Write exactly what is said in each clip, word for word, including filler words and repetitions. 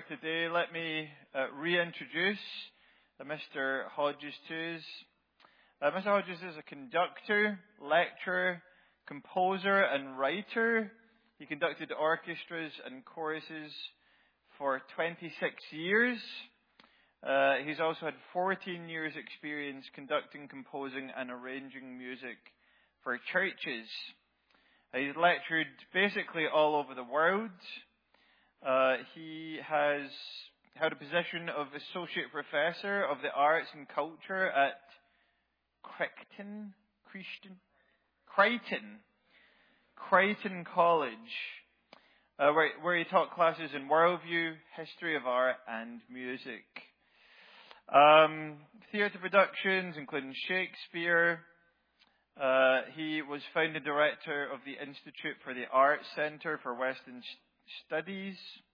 today. Let me uh, reintroduce uh, Mister Hodges to us. Uh, Mister Hodges is a conductor, lecturer, composer, and writer. He conducted orchestras and choruses for twenty-six years. Uh, he's also had fourteen years experience conducting, composing, and arranging music for churches. Uh, he's lectured basically all over the world. Uh, he has held a position of Associate Professor of the Arts and Culture at Crichton, Crichton, Crichton, Crichton College, uh, where, where he taught classes in worldview, history of art, and music. Um, theatre productions, including Shakespeare. Uh, he was founding director of the Institute for the Arts Centre for Western Studies.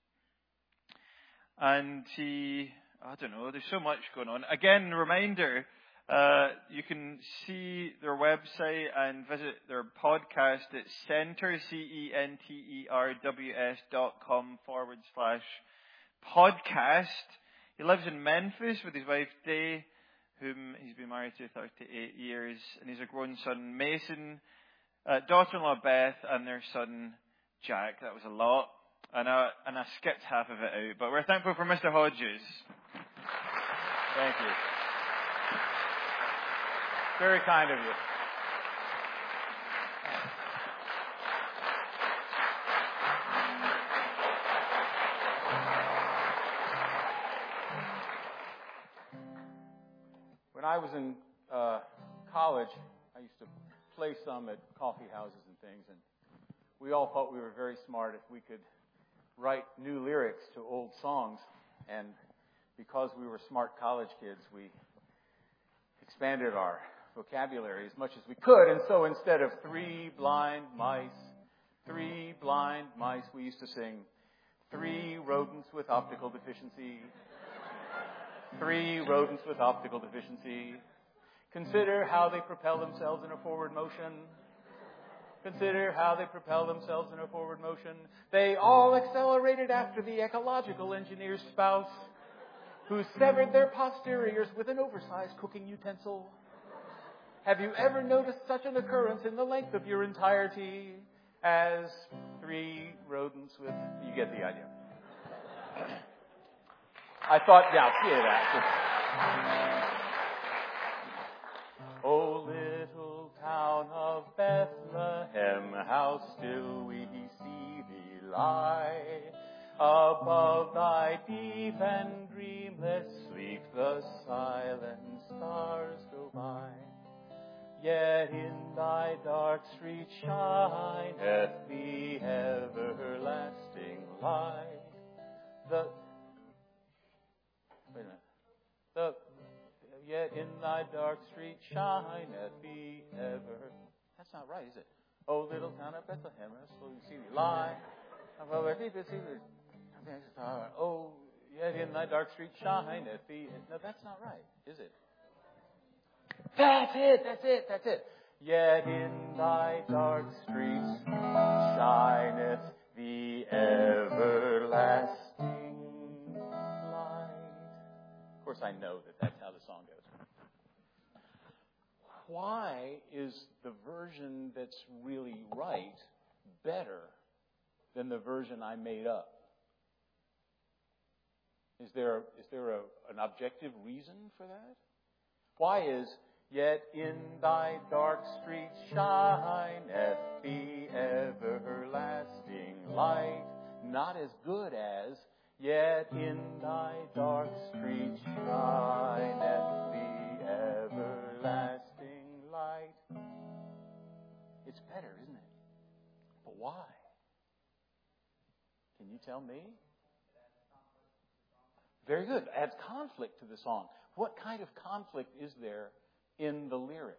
And he, I don't know, there's so much going on. Again, reminder, uh, you can see their website and visit their podcast at Centre, C E N T E R W S dot com forward slash podcast. He lives in Memphis with his wife, Day, whom he's been married to thirty-eight years, and he's a grown son, Mason, uh, daughter-in-law, Beth, and their son, Jack. That was a lot, and I, and I skipped half of it out, but we're thankful for Mister Hodges. Thank you. Very kind of you. When I was in uh, college, I used to play some at coffee houses and things, and we all thought we were very smart if we could write new lyrics to old songs. And because we were smart college kids, we expanded our vocabulary as much as we could. And so instead of three blind mice, three blind mice, we used to sing three rodents with optical deficiency. Three rodents with optical deficiency. Consider how they propel themselves in a forward motion. Consider how they propel themselves in a forward motion. They all accelerated after the ecological engineer's spouse, who severed their posteriors with an oversized cooking utensil. Have you ever noticed such an occurrence in the length of your entirety as three rodents with... You get the idea. I thought, yeah, see that. Oh, little town of Bethlehem, how still we see thee lie. Above thy deep and dreamless sleep, the silent stars go by. Yet in thy dark street shineth the everlasting light. The Wait a minute. The, yet in thy dark street shineth the ever... That's not right, is it? Oh, little town of Bethlehem, so you see the lie. Oh, yet in thy dark street shineth the... No, that's not right, is it? That's it, that's it, that's it. Yet in thy dark streets shineth the everlasting... Of course, I know that that's how the song goes. Why is the version that's really right better than the version I made up? Is there, is there a, an objective reason for that? Why is, yet in thy dark streets shineth the everlasting light, not as good as, yet in thy dark street shineth the everlasting light. It's better, isn't it? But why? Can you tell me? Very good. Adds conflict to the song. What kind of conflict is there in the lyric?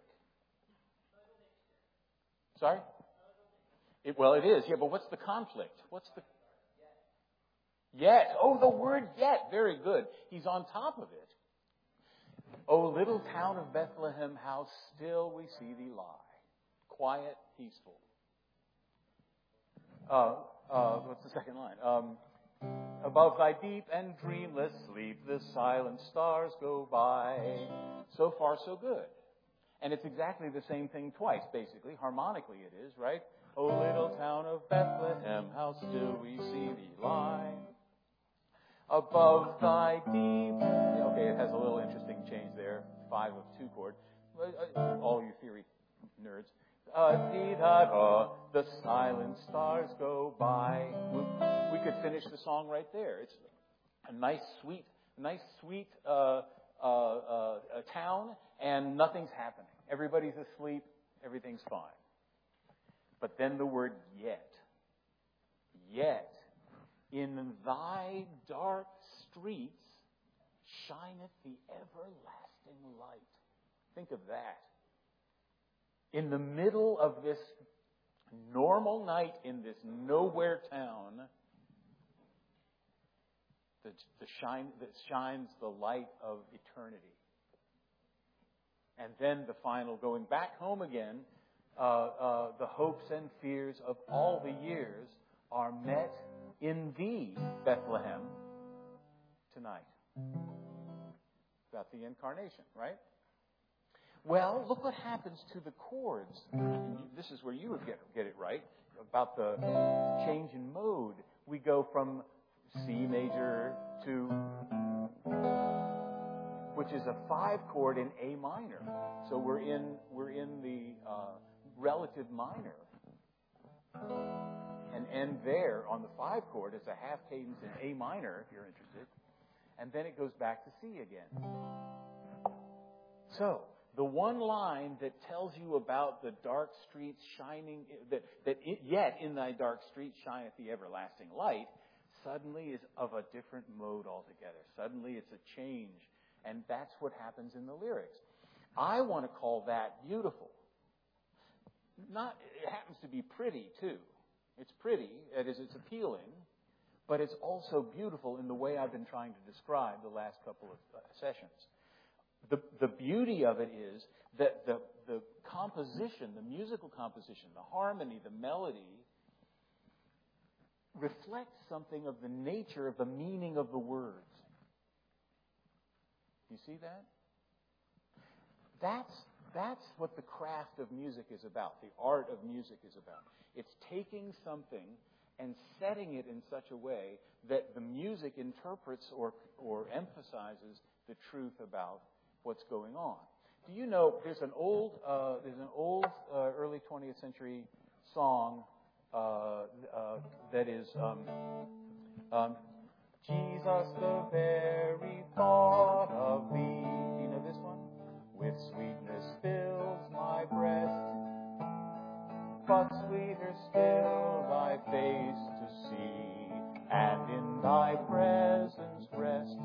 Sorry? It, well, it is. Yeah, but what's the conflict? What's the... Yet. Oh, the word yet. Very good. He's on top of it. Oh, little town of Bethlehem, how still we see thee lie. Quiet, peaceful. Uh, uh, what's the second line? Um, Above thy deep and dreamless sleep, the silent stars go by. So far, so good. And it's exactly the same thing twice, basically. Harmonically it is, right? O little town of Bethlehem, how still we see thee lie. Above thy deep... Okay, it has a little interesting change there. Five of two chord. All you theory nerds. Uh, dee da da, the silent stars go by. We, we could finish the song right there. It's a nice, sweet, nice, sweet uh, uh, uh, town, and nothing's happening. Everybody's asleep. Everything's fine. But then the word yet. Yet, in thy dark streets shineth the everlasting light. Think of that. In the middle of this normal night in this nowhere town, the, the shine that shines the light of eternity. And then the final, going back home again, uh, uh, the hopes and fears of all the years are met in thee, Bethlehem, tonight. About the incarnation, right? Well, look what happens to the chords. And this is where you would get, get it right, about the change in mode. We go from C major to, which is a five chord in A minor. So we're in we're in the uh, relative minor. And end there on the five chord is a half cadence in A minor, if you're interested. And then it goes back to C again. So, the one line that tells you about the dark streets shining, that, that it, yet in thy dark streets shineth the everlasting light, suddenly is of a different mode altogether. Suddenly it's a change. And that's what happens in the lyrics. I want to call that beautiful. Not, it happens to be pretty, too. It's pretty, that is, it's appealing, but it's also beautiful in the way I've been trying to describe the last couple of uh, sessions. The, the beauty of it is that the, the composition, the musical composition, the harmony, the melody, reflects something of the nature of the meaning of the words. You see that? That's, that's what the craft of music is about, the art of music is about. It's taking something and setting it in such a way that the music interprets or, or emphasizes the truth about what's going on. Do you know there's an old uh, there's an old uh, early twentieth century song uh, uh, that is um, um, Jesus, the very thought of thee. Do you know this one? With sweetness fills my breast, but sweeter still thy face to see, and in thy presence rest.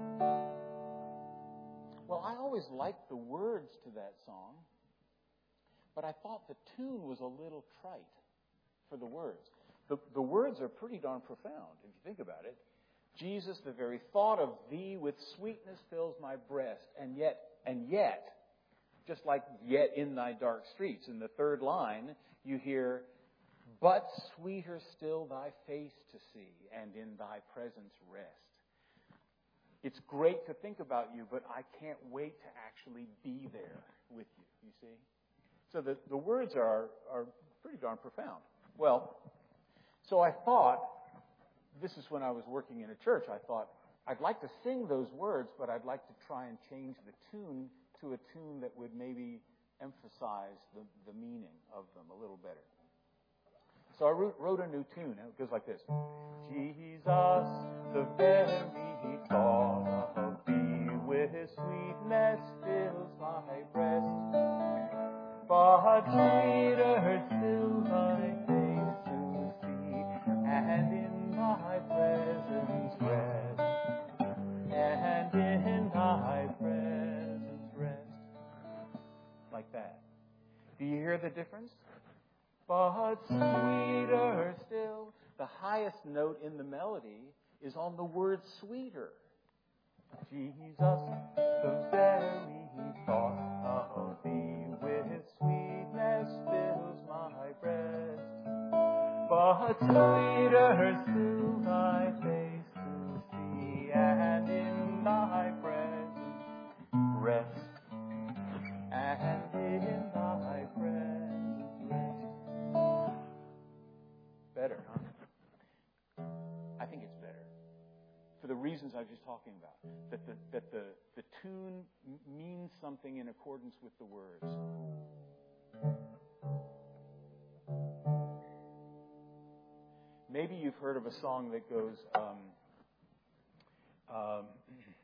Well, I always liked the words to that song, but I thought the tune was a little trite for the words. The, the words are pretty darn profound, if you think about it. Jesus, the very thought of thee with sweetness fills my breast, and yet, and yet, just like yet in thy dark streets, in the third line, you hear, but sweeter still thy face to see, and in thy presence rest. It's great to think about you, but I can't wait to actually be there with you, you see? So the, the words are, are pretty darn profound. Well, so I thought, this is when I was working in a church, I thought, I'd like to sing those words, but I'd like to try and change the tune to a tune that would maybe emphasize the, the meaning of them a little better. So I wrote, wrote a new tune, and it goes like this. Jesus, the very thought of thee with his sweetness fills my breast, but sweeter still thy face to see, and in thy presence rest, and in thy presence rest. Like that. Do you hear the difference? But sweeter still. The highest note in the melody is on the word sweeter. Jesus, the very thought of thee with his sweetness fills my breast. But sweeter still thy face for the reasons I was just talking about. That the, that the, the tune means something in accordance with the words. Maybe you've heard of a song that goes, um, um,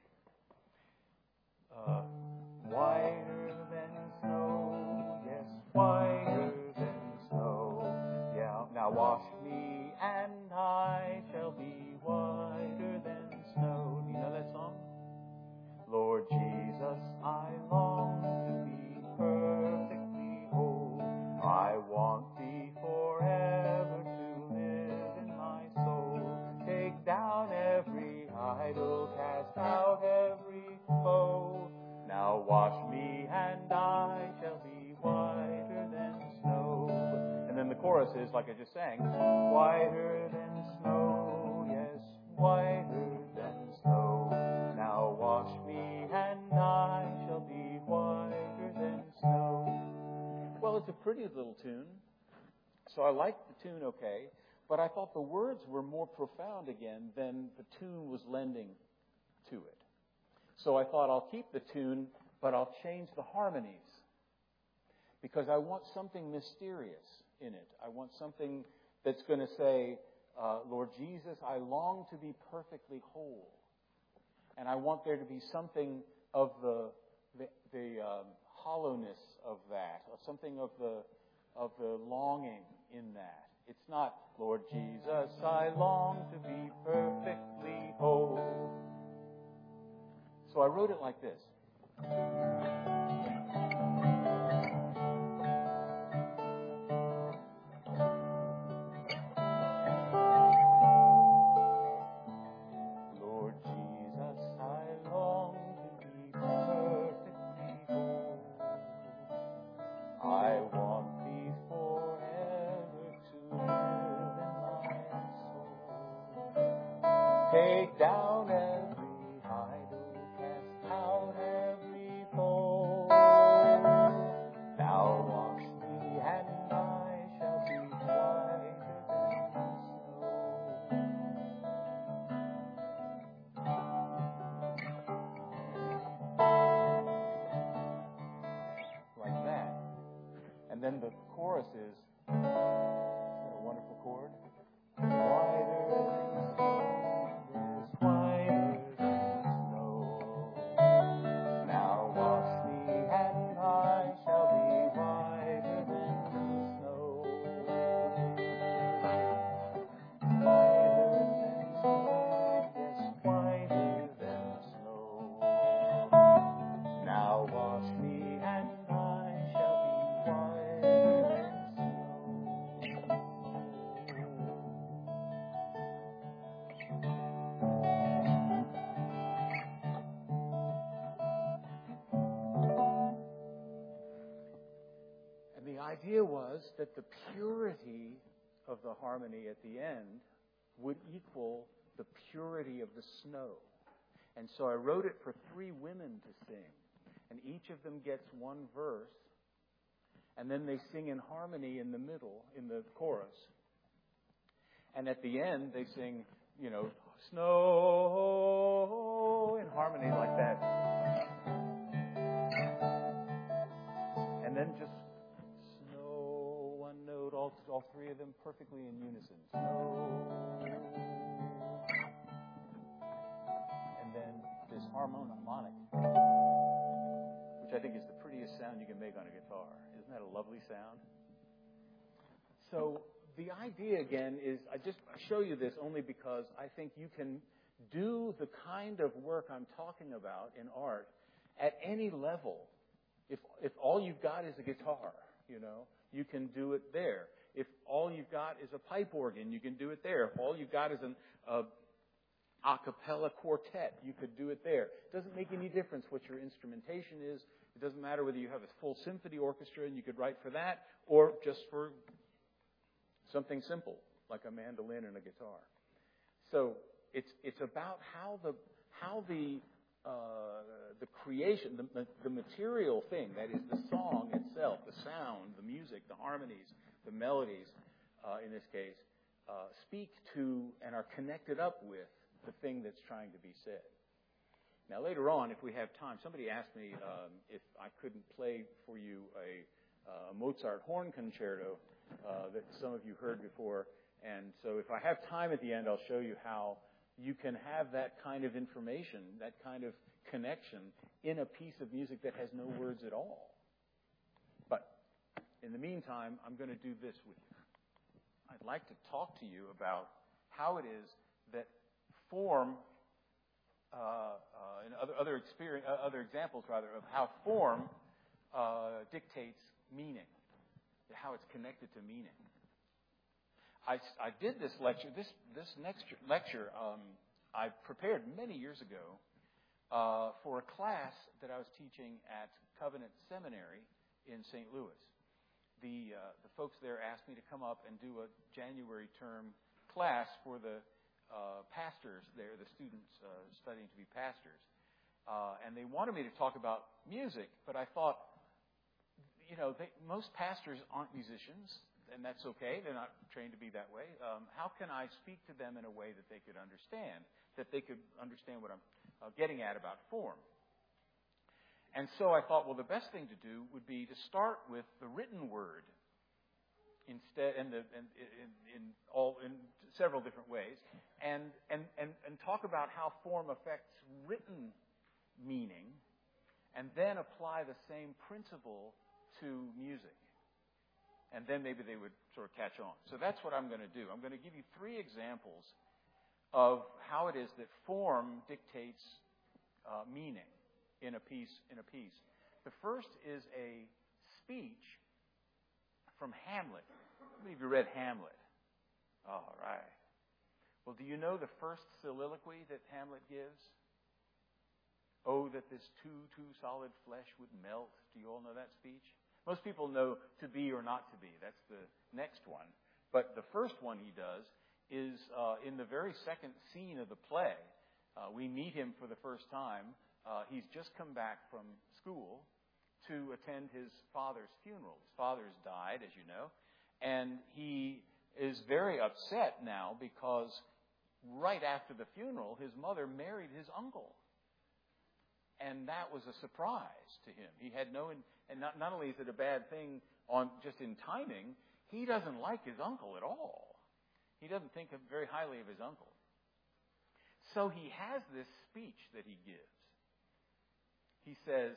uh, whiter than snow, yes, whiter than snow. Yeah, now wash me and I shall be whiter than snow. Do you know that song? Lord Jesus, I long to be perfectly whole. I want thee forever to live in my soul. Take down every idol, cast out every foe. Now wash me and I shall be whiter than snow. And then the chorus is, like I just sang, whiter than snow, yes, whiter than snow. Now wash me and I shall be whiter than snow. Well, it's a pretty little tune, so I liked the tune okay, but I thought the words were more profound again than the tune was lending to it. So I thought I'll keep the tune, but I'll change the harmonies, because I want something mysterious in it. I want something that's going to say, uh, Lord Jesus, I long to be perfectly whole. And I want there to be something of the the, the um, hollowness of that, or something of the of the longing in that. It's not, Lord Jesus, I long to be perfectly whole. So I wrote it like this. Lord Jesus, I long to be perfectly whole. I want thee forever to live in my soul. Take down every idol, cast out every foe. Now wash me and I shall be whiter than snow. Like that. And then the chorus is, isn't that a wonderful chord? Whiter than snow, yes, whiter than snow. Now wash me and I shall be whiter than snow. Whiter than snow, yes, whiter than snow. Now wash me and I shall be whiter than snow. And the idea was that the purity of the harmony at the end would equal the purity of the snow. And so I wrote it for three women to sing. And each of them gets one verse. And then they sing in harmony in the middle, in the chorus. And at the end, they sing, you know, snow in harmony like that. And then just snow, one note, all, all three of them perfectly in unison. Snow. And then this harmonic, which I think is the prettiest sound you can make on a guitar. Isn't that a lovely sound? So the idea, again, is I just show you this only because I think you can do the kind of work I'm talking about in art at any level. If if all you've got is a guitar, you know, you can do it there. If all you've got is a pipe organ, you can do it there. If all you've got is an uh, a cappella quartet, you could do it there. It doesn't make any difference what your instrumentation is. It doesn't matter whether you have a full symphony orchestra and you could write for that, or just for something simple like a mandolin and a guitar. So it's it's about how the how the uh, the creation, the, the material thing, that is the song itself, the sound, the music, the harmonies, the melodies, uh, in this case, uh, speak to and are connected up with the thing that's trying to be said. Now, later on, if we have time, somebody asked me um, if I couldn't play for you a, uh, Mozart horn concerto uh, that some of you heard before. And so if I have time at the end, I'll show you how you can have that kind of information, that kind of connection in a piece of music that has no words at all. But in the meantime, I'm going to do this with you. I'd like to talk to you about how it is that form Uh, uh, and other other, experience, uh, other examples, rather, of how form uh, dictates meaning, how it's connected to meaning. I, I did this lecture. This this next lecture um, I prepared many years ago uh, for a class that I was teaching at Covenant Seminary in Saint Louis. The uh, the folks there asked me to come up and do a January term class for the Uh, pastors there, the students uh, studying to be pastors. Uh, and they wanted me to talk about music, but I thought, you know, they, most pastors aren't musicians, and that's okay. They're not trained to be that way. Um, how can I speak to them in a way that they could understand, that they could understand what I'm uh, getting at about form? And so I thought, well, the best thing to do would be to start with the written word instead, in, the, in, in, in all in several different ways, and, and, and, and talk about how form affects written meaning, and then apply the same principle to music. And then maybe they would sort of catch on. So that's what I'm going to do. I'm going to give you three examples of how it is that form dictates uh, meaning in a piece. In a piece. The first is a speech from Hamlet. How many of you read Hamlet? All right. Well, do you know the first soliloquy that Hamlet gives? Oh, that this too, too solid flesh would melt. Do you all know that speech? Most people know to be or not to be. That's the next one. But the first one he does is uh, in the very second scene of the play. Uh, we meet him for the first time. Uh, he's just come back from school to attend his father's funeral. His father's died, as you know. And he is very upset now because right after the funeral, his mother married his uncle. And that was a surprise to him. He had no, and not, not only is it a bad thing on just in timing, he doesn't like his uncle at all. He doesn't think very highly of his uncle. So he has this speech that he gives. He says,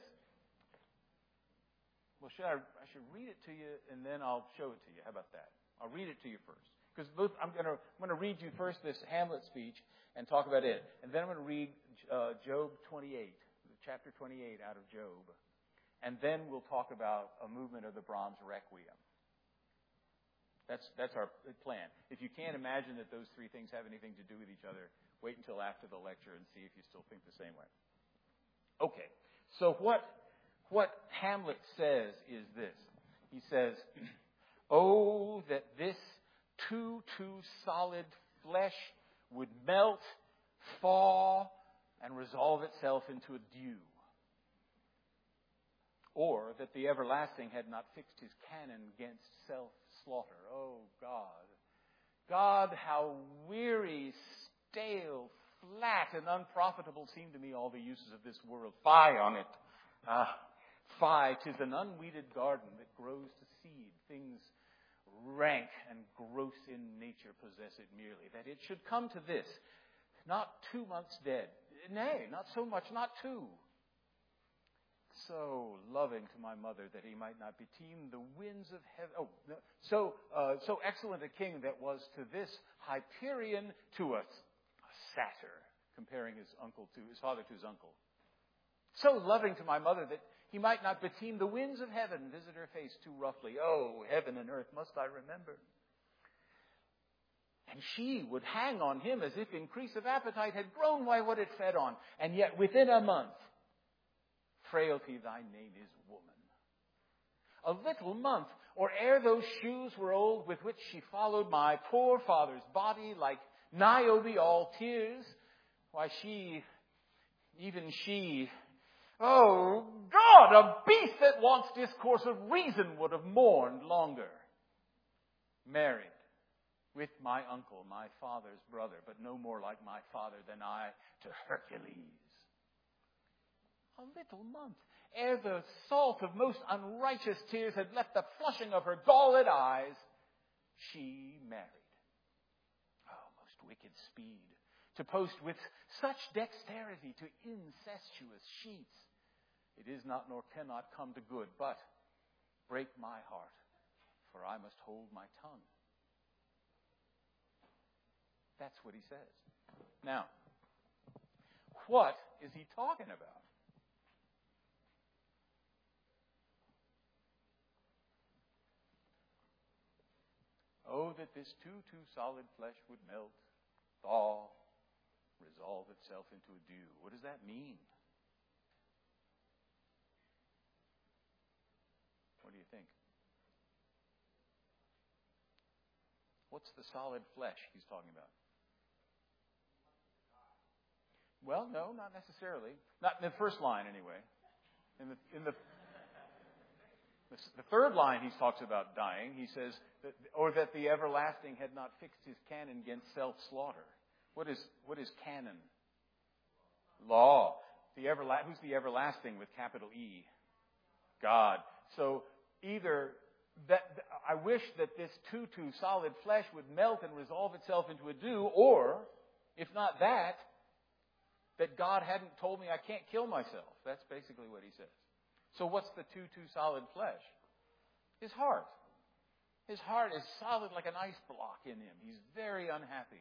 well, should I, I should read it to you and then I'll show it to you. How about that? I'll read it to you first. Because both, I'm going to I'm going to read you first this Hamlet speech and talk about it. And then I'm going to read uh, Job twenty-eight, chapter twenty-eight out of Job. And then we'll talk about a movement of the Brahms Requiem. That's, that's our plan. If you can't imagine that those three things have anything to do with each other, wait until after the lecture and see if you still think the same way. Okay, so what, what Hamlet says is this. He says, oh, that this too, too solid flesh would melt, thaw, and resolve itself into a dew. Or that the everlasting had not fixed his cannon against self-slaughter. Oh, God. God, how weary, stale, flat, and unprofitable seem to me all the uses of this world. Fie on it. Ah, fie, 'tis an unweeded garden that grows to seed. Things rank and gross in nature possess it merely. That it should come to this, not two months dead. Nay, not so much, not two. So loving to my mother that he might not beteem the winds of heaven. Oh, no. so uh, so excellent a king that was to this Hyperion to a, a satyr, comparing his uncle to his father to his uncle. So loving to my mother that he might not beteem the winds of heaven, visit her face too roughly. Oh, heaven and earth must I remember. And she would hang on him as if increase of appetite had grown by what it fed on. And yet within a month, frailty, thy name is woman. A little month, or ere those shoes were old with which she followed my poor father's body like Niobe all tears, why she, even she, oh God, a beast that wants discourse of reason would have mourned longer. Married, with my uncle, my father's brother, but no more like my father than I to Hercules. A little month, ere the salt of most unrighteous tears had left the flushing of her galled eyes, she married. Oh, most wicked speed, to post with such dexterity to incestuous sheets. It is not nor cannot come to good, but break my heart, for I must hold my tongue. That's what he says. Now, what is he talking about? Oh, that this too, too solid flesh would melt, thaw, resolve itself into a dew. What does that mean? What do you think? What's the solid flesh he's talking about? Well, no, not necessarily. Not in the first line, anyway. In the in the the third line, he talks about dying. He says, that, or that the everlasting had not fixed his canon against self-slaughter. What is what is canon? Law. The everla- Who's the everlasting with capital E? God. So either that I wish that this too too solid flesh would melt and resolve itself into a dew, or if not that, that God hadn't told me I can't kill myself. That's basically what he says. So what's the too too solid flesh? His heart. His heart is solid like an ice block in him. He's very unhappy.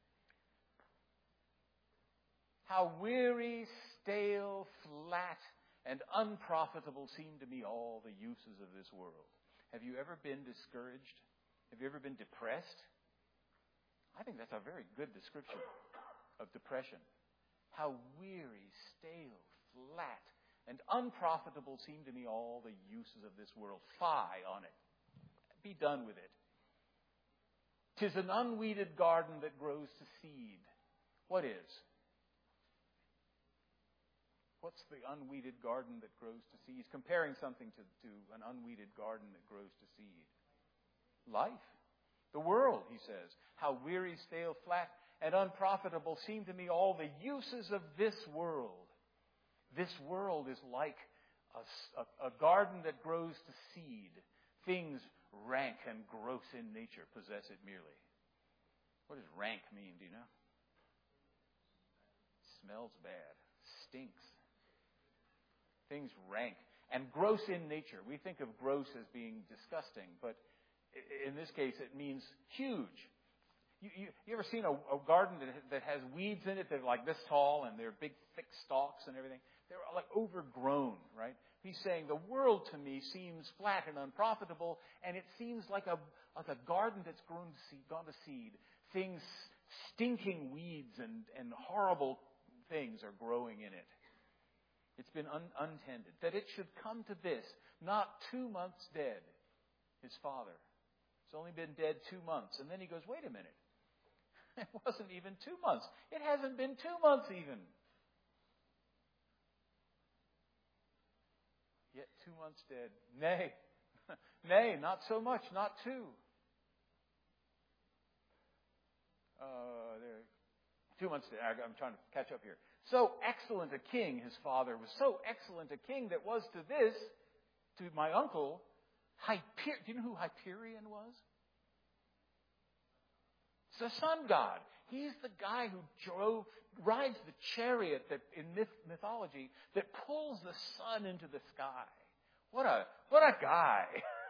How weary, stale, flat, and unprofitable seem to me all the uses of this world. Have you ever been discouraged? Have you ever been depressed? I think that's a very good description of depression. How weary, stale, flat, and unprofitable seem to me all the uses of this world. Fie on it. Be done with it. 'Tis an unweeded garden that grows to seed. What is? What's the unweeded garden that grows to seed? He's comparing something to, to an unweeded garden that grows to seed. Life. The world, he says. How weary, stale, flat, and unprofitable seem to me all the uses of this world. This world is like a, a, a garden that grows to seed. Things rank and gross in nature possess it merely. What does rank mean, do you know? Smells bad. Stinks. Things rank and gross in nature. We think of gross as being disgusting, but in this case it means huge. You, you, you ever seen a, a garden that, that has weeds in it that are like this tall and they're big, thick stalks and everything? They're like overgrown, right? He's saying the world to me seems flat and unprofitable, and it seems like a like a garden that's grown to seed, gone to seed. Things, stinking weeds and, and horrible things are growing in it. It's been un, untended. That it should come to this, not two months dead, his father. It's only been dead two months. And then he goes, wait a minute. It wasn't even two months. It hasn't been two months even. Yet two months dead. Nay, nay, not so much, not two. Uh, there, two months dead. I'm trying to catch up here. So excellent a king, his father was so excellent a king that was to this, to my uncle, Hyper- do you know who Hyperion was? It's the sun god. He's the guy who drove, rides the chariot that in myth, mythology that pulls the sun into the sky. What a what a guy!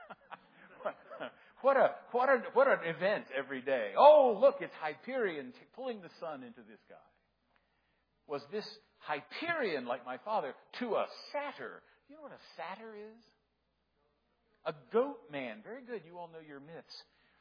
what a what a what an event every day. Oh, look, it's Hyperion t- pulling the sun into the sky. Was this Hyperion, like my father, to a satyr? You know what a satyr is? A goat man. Very good. You all know your myths.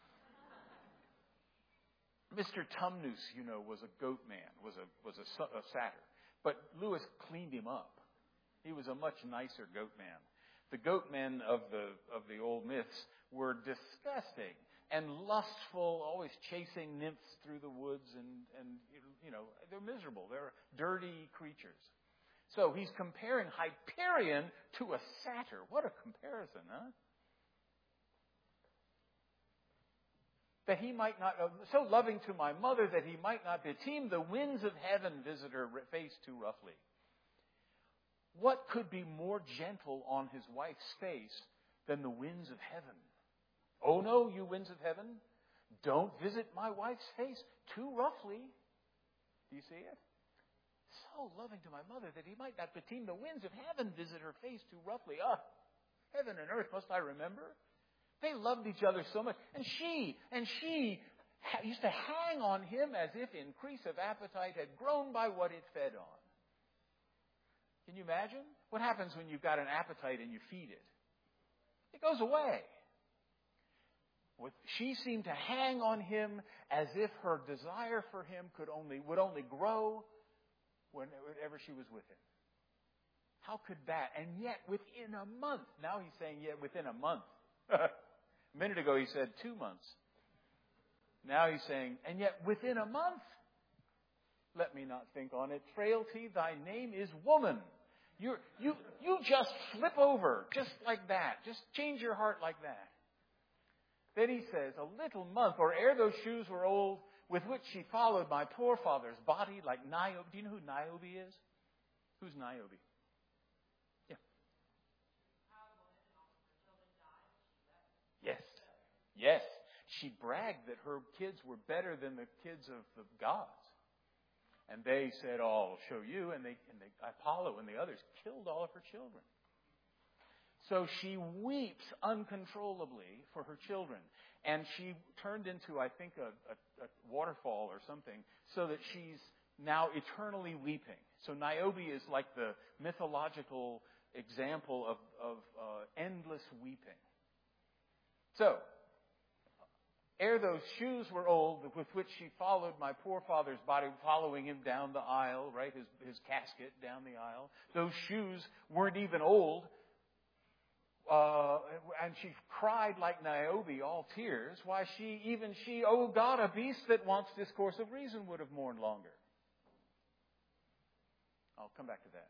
Mister Tumnus, you know, was a goat man, was a was a, a satyr. But Lewis cleaned him up. He was a much nicer goat man. The goat men of the of the old myths were disgusting and lustful, always chasing nymphs through the woods, and, and you know, they're miserable. They're dirty creatures. So he's comparing Hyperion to a satyr. What a comparison, huh? that he might not, uh, so loving to my mother that he might not beseem the winds of heaven visit her face too roughly. What could be more gentle on his wife's face than the winds of heaven? Oh no, you winds of heaven, don't visit my wife's face too roughly. Do you see it? So loving to my mother that he might not beseem the winds of heaven visit her face too roughly. Ah, heaven and earth, must I remember? They loved each other so much. And she, and she used to hang on him as if increase of appetite had grown by what it fed on. Can you imagine? What happens when you've got an appetite and you feed it? It goes away. She seemed to hang on him as if her desire for him could only would only grow whenever she was with him. How could that? And yet within a month, now he's saying yet within a month. A minute ago he said two months. Now he's saying, and yet within a month. Let me not think on it. Frailty, thy name is woman. You you you just flip over just like that. Just change your heart like that. Then he says, a little month, or ere those shoes were old, with which she followed my poor father's body like Niobe. Do you know who Niobe is? Who's Niobe? Yeah. Yes. Yes. She bragged that her kids were better than the kids of the gods. And they said, oh, I'll show you. And they, and they, Apollo and the others killed all of her children. So she weeps uncontrollably for her children. And she turned into, I think, a, a, a waterfall or something, so that she's now eternally weeping. So Niobe is like the mythological example of, of uh, endless weeping. So, ere those shoes were old, with which she followed my poor father's body, following him down the aisle, right, his, his casket down the aisle. Those shoes weren't even old. Uh, and she cried like Niobe, all tears. Why, she, even she, oh God, a beast that wants discourse of reason would have mourned longer. I'll come back to that.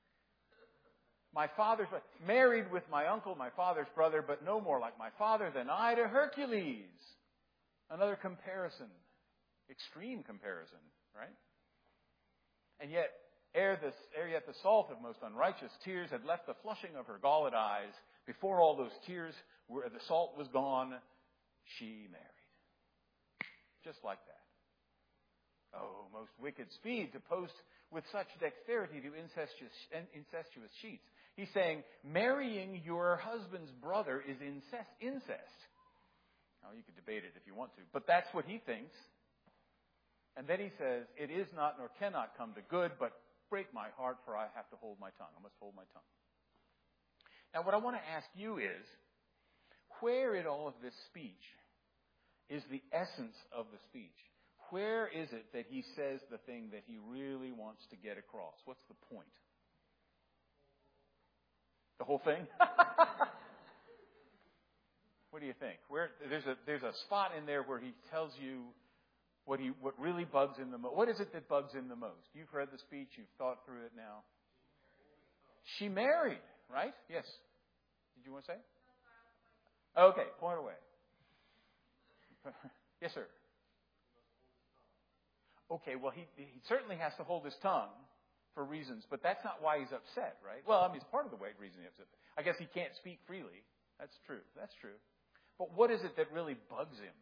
My father's, married with my uncle, my father's brother, but no more like my father than I to Hercules. Another comparison, extreme comparison, right? And yet, ere, this, ere yet the salt of most unrighteous tears had left the flushing of her galled eyes, before all those tears were, the salt was gone, she married. Just like that. Oh, most wicked speed to post with such dexterity to incestuous, incestuous sheets. He's saying, marrying your husband's brother is incest. incest. Now, you could debate it if you want to, but that's what he thinks. And then he says, it is not nor cannot come to good, but break my heart, for I have to hold my tongue. I must hold my tongue. Now, what I want to ask you is, where in all of this speech is the essence of the speech? Where is it that he says the thing that he really wants to get across? What's the point? The whole thing? What do you think? Where there's a there's a spot in there where he tells you what he what really bugs him the most. What is it that bugs him the most? You've read the speech. You've thought through it now. She married, right? Yes. Did you want to say? Okay, point away. Yes, sir. Okay, well, he, he certainly has to hold his tongue for reasons, but that's not why he's upset, right? Well, I mean, it's part of the way reason he's upset. I guess he can't speak freely. That's true. That's true. But what is it that really bugs him?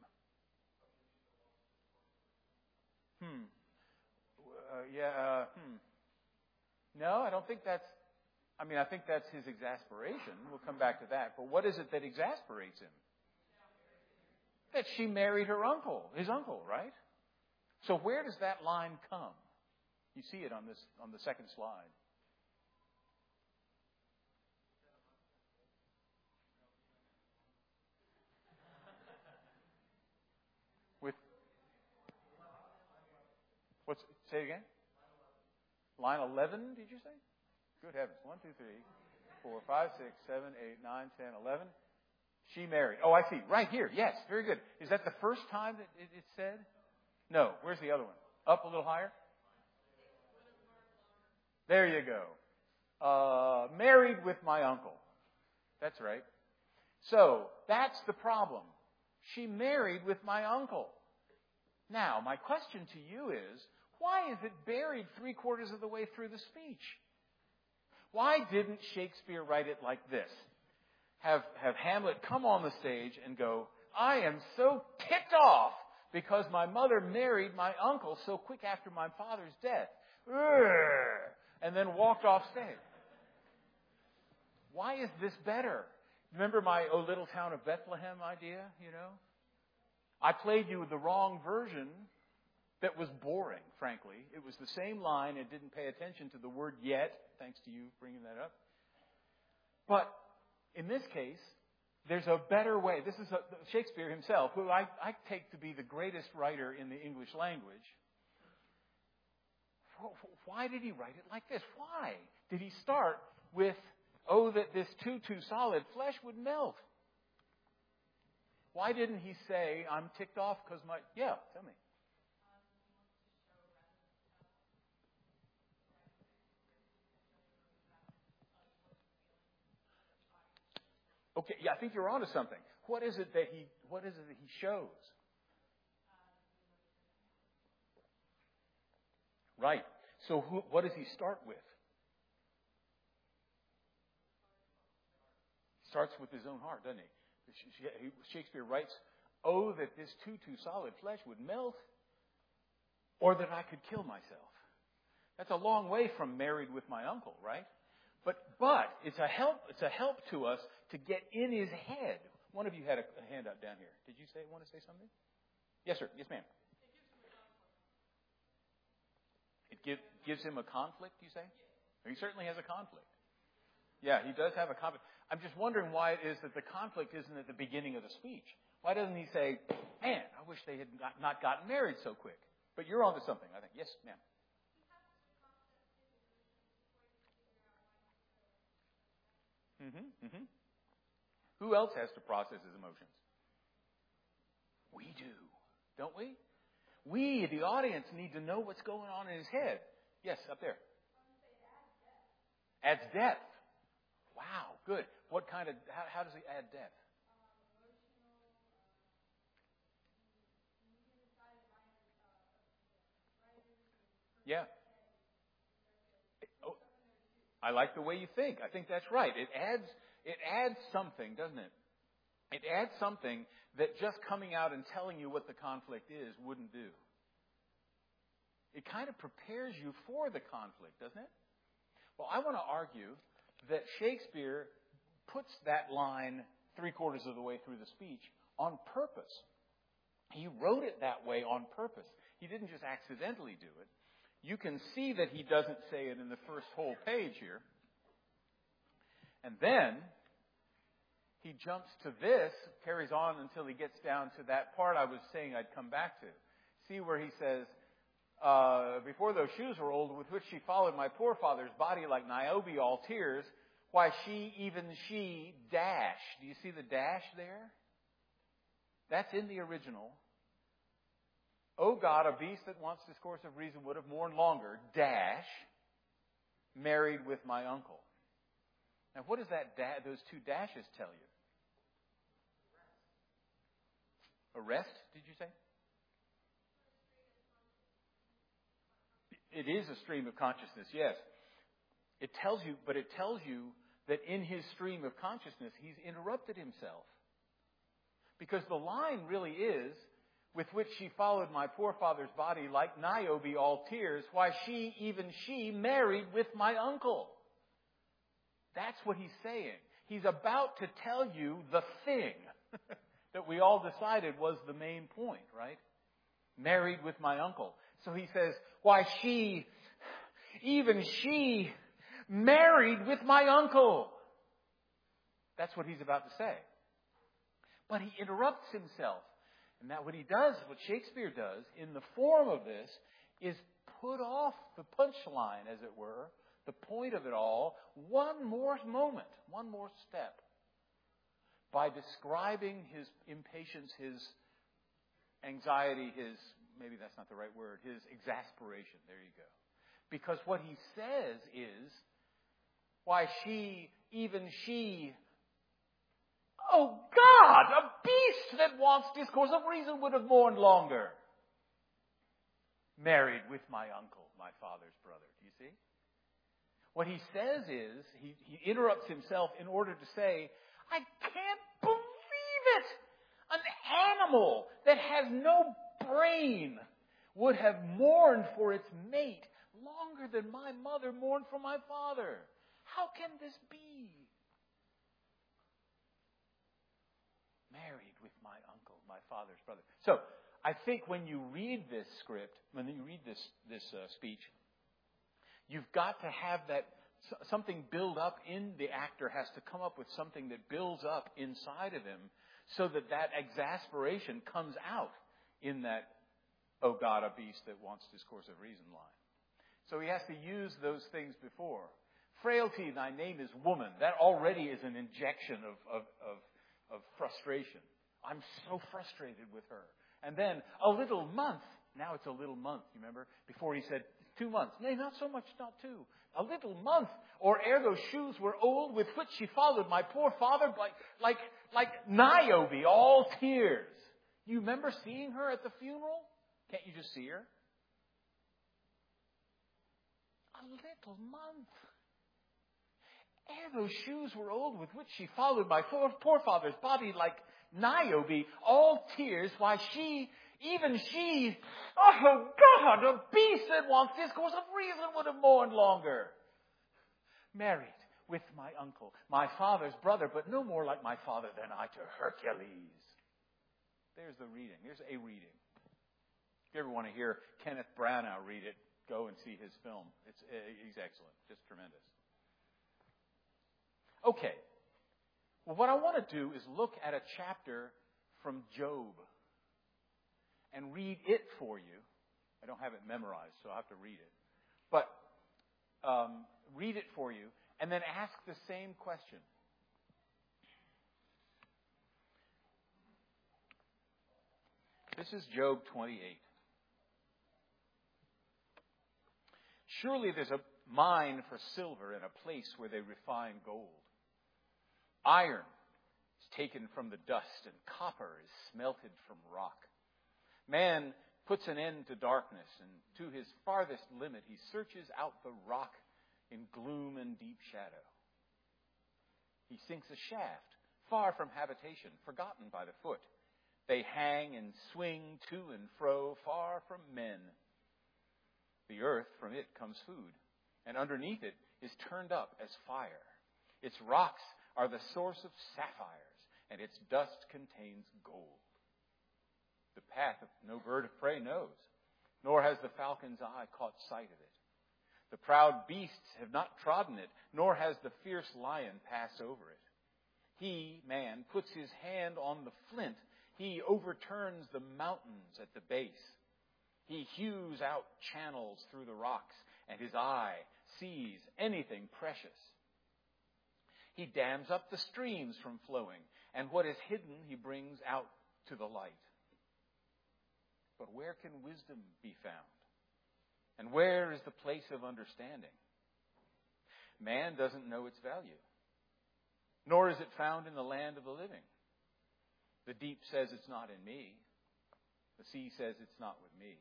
Hmm. Uh, yeah. Uh, hmm. No, I don't think that's. I mean, I think that's his exasperation. We'll come back to that. But what is it that exasperates him? That she married her uncle, his uncle, right? So where does that line come? You see it on this on the second slide. With what's say it again? Line eleven, did you say? Good heavens. One, two, three, four, five, six, seven, eight, nine, ten, eleven. She married. Oh, I see. Right here. Yes, very good. Is that the first time that it, it's said? No. Where's the other one? Up a little higher? There you go. Uh, married with my uncle. That's right. So, that's the problem. she married with my uncle. Now, my question to you is, why is it buried three quarters of the way through the speech? Why didn't Shakespeare write it like this? Have, have Hamlet come on the stage and go, I am so ticked off because my mother married my uncle so quick after my father's death. Urgh, and then walked off stage. Why is this better? Remember my O Little Town of Bethlehem idea, you know? I played you the wrong version that was boring, frankly. It was the same line. It didn't pay attention to the word yet, thanks to you bringing that up. But in this case, there's a better way. This is a, Shakespeare himself, who I, I take to be the greatest writer in the English language. Why did he write it like this? Why did he start with, oh, that this too, too solid flesh would melt? Why didn't he say, I'm ticked off because my... Yeah, tell me. Okay, yeah, I think you're onto something. What is it that he, what is it that he shows? Right. So who, what does he start with? He starts with his own heart, doesn't he? Shakespeare writes, oh, that this too, too solid flesh would melt, or that I could kill myself. That's a long way from married with my uncle, right? But but it's a help. It's a help to us to get in his head. One of you had a, a hand up down here. Did you say want to say something? Yes, sir. Yes, ma'am. It give, gives him a conflict. You say? He certainly has a conflict. Yeah, he does have a conflict. I'm just wondering why it is that the conflict isn't at the beginning of the speech. Why doesn't he say, "Man, I wish they had not, not gotten married so quick"? But you're onto something, I think. Yes, ma'am. Mm-hmm, mm-hmm. Who else has to process his emotions? We do, don't we? We, the audience, need to know what's going on in his head. Yes, up there. Adds depth. Wow, good. What kind of, how, how does he add depth? Yeah. Oh, I like the way you think. I think that's right. It adds, it adds something, doesn't it? It adds something that just coming out and telling you what the conflict is wouldn't do. It kind of prepares you for the conflict, doesn't it? Well, I want to argue that Shakespeare puts that line three quarters of the way through the speech on purpose. He wrote it that way on purpose. He didn't just accidentally do it. You can see that he doesn't say it in the first whole page here. And then he jumps to this, carries on until he gets down to that part I was saying I'd come back to. See where he says, uh, before those shoes were old, with which she followed my poor father's body like Niobe, all tears, why she, even she, dash. Do you see the dash there? That's in the original. O God, a beast that wants discourse of reason would have mourned longer, dash, married with my uncle. Now, what does that da- those two dashes tell you? Arrest, did you say? It is a stream of consciousness, yes. It tells you, but it tells you that in his stream of consciousness, he's interrupted himself. Because the line really is, with which she followed my poor father's body like Niobe, all tears, why she, even she, married with my uncle. That's what he's saying. He's about to tell you the thing that we all decided was the main point, right? Married with my uncle. So he says, why she, even she, married with my uncle. That's what he's about to say. But he interrupts himself. And that what he does, what Shakespeare does, in the form of this, is put off the punchline, as it were, the point of it all, one more moment, one more step, by describing his impatience, his anxiety, his, maybe that's not the right word, his exasperation. There you go. Because what he says is, why she, even she, Oh God, a beast that wants discourse of reason would have mourned longer. Married with my uncle, my father's brother. Do you see? What he says is, he, he interrupts himself in order to say, I can't believe it! An animal that has no brain would have mourned for its mate longer than my mother mourned for my father. How can this be? Married with my uncle, my father's brother. So, I think when you read this script, when you read this, this uh, speech, you've got to have that, something build up in the actor has to come up with something that builds up inside of him so that that exasperation comes out in that, oh God, a beast that wants discourse of reason line. So he has to use those things before. Frailty, thy name is woman. That already is an injection of, of, of, of frustration. I'm so frustrated with her. And then a little month. Now it's a little month, you remember? Before he said two months. Nay, not so much, not two. A little month. Or ere those shoes were old, with which she followed my poor father, like, like, like Niobe, all tears. You remember seeing her at the funeral? Can't you just see her? A little month. Ere those shoes were old, with which she followed my poor, poor father's body, like Niobe, all tears, why she, even she, oh God, a beast that wants discourse of reason would have mourned longer. Married with my uncle, my father's brother, but no more like my father than I to Hercules. There's the reading. There's a reading. If you ever want to hear Kenneth Branagh read it, go and see his film. It's, uh, he's excellent. Just tremendous. Okay. Well, what I want to do is look at a chapter from Job and read it for you. I don't have it memorized, so I'll have to read it. But um, read it for you and then ask the same question. This is Job twenty-eight. Surely there's a mine for silver and a place where they refine gold. Iron is taken from the dust and copper is smelted from rock. Man puts an end to darkness, and to his farthest limit he searches out the rock in gloom and deep shadow. He sinks a shaft far from habitation, forgotten by the foot. They hang and swing to and fro, far from men. The earth, from it comes food, and underneath it is turned up as fire. Its rocks are the source of sapphires, and its dust contains gold. The path of no bird of prey knows, nor has the falcon's eye caught sight of it. The proud beasts have not trodden it, nor has the fierce lion passed over it. He, man, puts his hand on the flint. He overturns the mountains at the base. He hews out channels through the rocks, and his eye sees anything precious. He dams up the streams from flowing, and what is hidden he brings out to the light. But where can wisdom be found? And where is the place of understanding? Man doesn't know its value, nor is it found in the land of the living. The deep says it's not in me. The sea says it's not with me.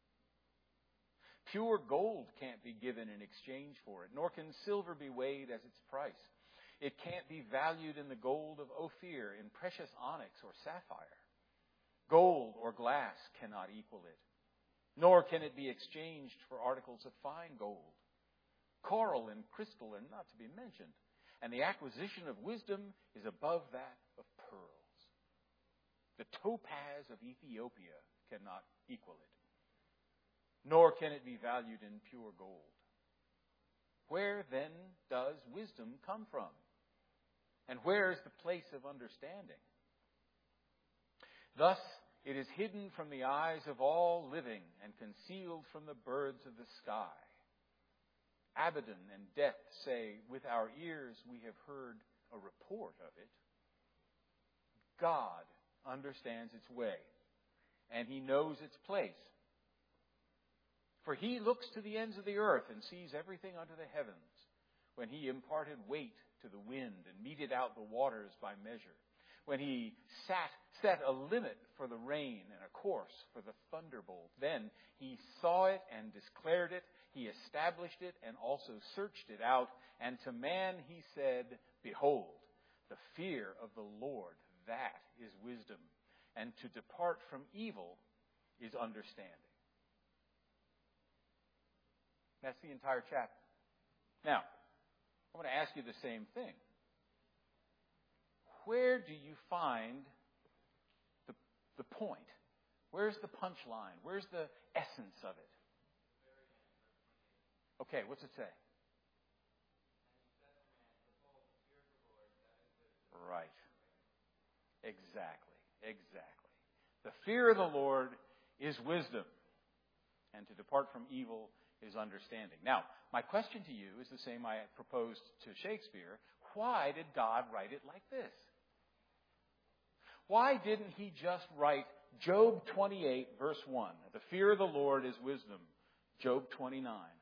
Pure gold can't be given in exchange for it, nor can silver be weighed as its price. It can't be valued in the gold of Ophir, in precious onyx or sapphire. Gold or glass cannot equal it, nor can it be exchanged for articles of fine gold. Coral and crystal are not to be mentioned, and the acquisition of wisdom is above that of pearls. The topaz of Ethiopia cannot equal it, nor can it be valued in pure gold. Where then does wisdom come from? And where is the place of understanding? Thus it is hidden from the eyes of all living and concealed from the birds of the sky. Abaddon and Death say, with our ears we have heard a report of it. God understands its way, and he knows its place. For he looks to the ends of the earth and sees everything under the heavens, when he imparted weight to the wind and meted out the waters by measure, when he sat, set a limit for the rain and a course for the thunderbolt. Then he saw it and declared it. He established it and also searched it out. And to man he said, behold, the fear of the Lord, that is wisdom. And to depart from evil is understanding. That's the entire chapter. Now, I'm going to ask you the same thing. Where do you find the, the point? Where's the punchline? Where's the essence of it? Okay, what's it say? Right. Exactly. Exactly. The fear of the Lord is wisdom, and to depart from evil is understanding. Now, my question to you is the same I proposed to Shakespeare. Why did God write it like this? Why didn't he just write Job twenty-eight, verse one? The fear of the Lord is wisdom. Job twenty-nine.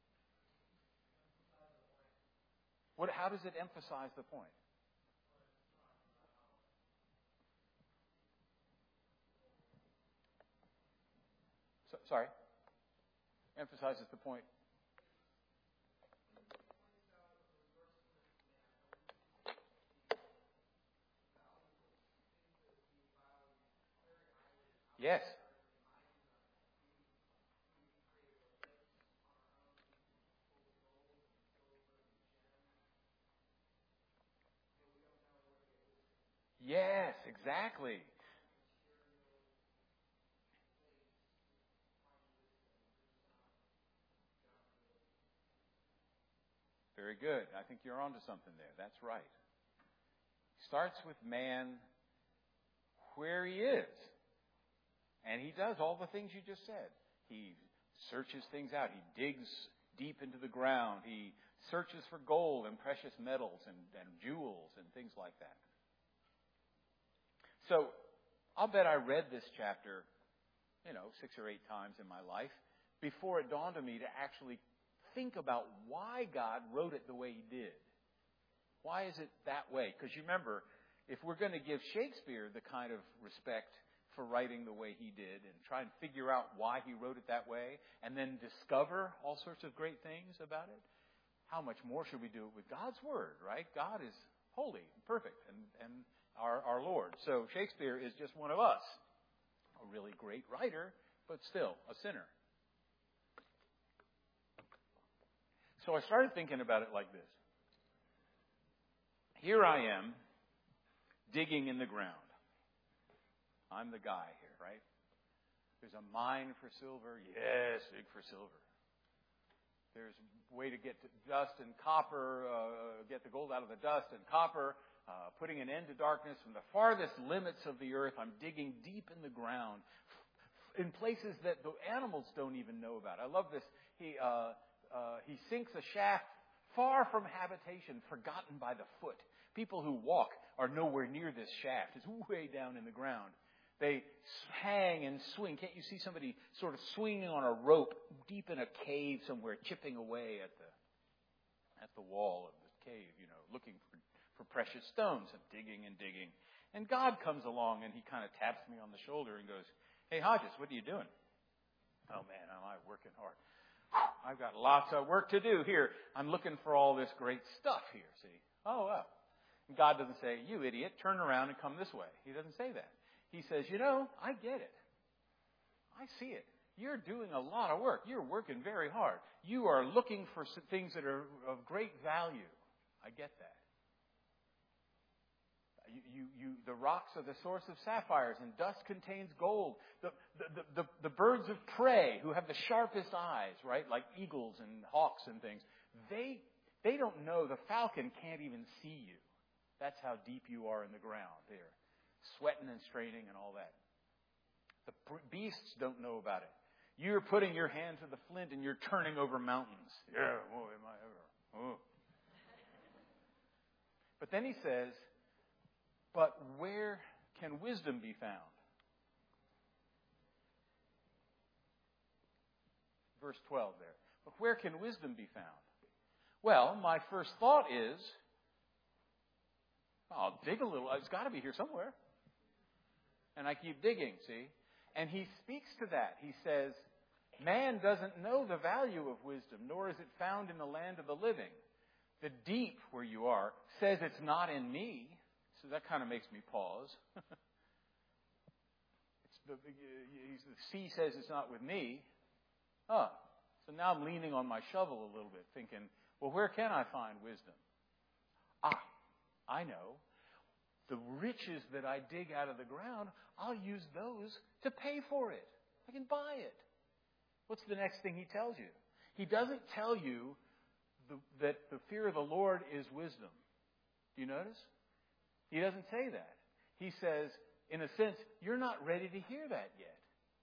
What, how does it emphasize the point? So, sorry? Emphasizes the point. Yes. Yes, exactly. Very good. I think you're onto something there. That's right. Starts with man where he is. And he does all the things you just said. He searches things out. He digs deep into the ground. He searches for gold and precious metals and, and jewels and things like that. So I'll bet I read this chapter, you know, six or eight times in my life before it dawned on me to actually think about why God wrote it the way he did. Why is it that way? Because you remember, if we're going to give Shakespeare the kind of respect for writing the way he did and try and figure out why he wrote it that way and then discover all sorts of great things about it, how much more should we do it with God's Word, right? God is holy and perfect and, and our, our Lord. So Shakespeare is just one of us. A really great writer, but still a sinner. So I started thinking about it like this. Here I am, digging in the ground. I'm the guy here, right? There's a mine for silver. Yes, dig for silver. There's a way to get to dust and copper, uh, get the gold out of the dust and copper, uh, putting an end to darkness. From the farthest limits of the earth, I'm digging deep in the ground in places that the animals don't even know about. I love this. He, uh, uh, he sinks a shaft far from habitation, forgotten by the foot. People who walk are nowhere near this shaft. It's way down in the ground. They hang and swing. Can't you see somebody sort of swinging on a rope deep in a cave somewhere, chipping away at the at the wall of the cave, you know, looking for, for precious stones and digging and digging. And God comes along and he kind of taps me on the shoulder and goes, "Hey, Hodges, what are you doing?" "Oh, man, am I working hard. I've got lots of work to do here. I'm looking for all this great stuff here, see." "Oh, well." And God doesn't say, "You idiot, turn around and come this way." He doesn't say that. He says, "You know, I get it. I see it. You're doing a lot of work. You're working very hard. You are looking for things that are of great value. I get that. You, you, you, the rocks are the source of sapphires, and dust contains gold. The, the, the, the birds of prey who have the sharpest eyes, right, like eagles and hawks and things, they, they don't know. The falcon can't even see you. That's how deep you are in the ground there. Sweating and straining and all that. The beasts don't know about it. You're putting your hand to the flint and you're turning over mountains. Yeah, oh, am I ever? Oh. But then he says, but where can wisdom be found? Verse twelve there. But where can wisdom be found? Well, my first thought is, I'll dig a little. It's got to be here somewhere. And I keep digging, see? And he speaks to that. He says, man doesn't know the value of wisdom, nor is it found in the land of the living. The deep, where you are, says it's not in me. So that kind of makes me pause. it's the, the sea says it's not with me. Huh. So now I'm leaning on my shovel a little bit, thinking, well, where can I find wisdom? Ah, I know. The riches that I dig out of the ground, I'll use those to pay for it. I can buy it. What's the next thing he tells you? He doesn't tell you the, that the fear of the Lord is wisdom. Do you notice? He doesn't say that. He says, in a sense, you're not ready to hear that yet.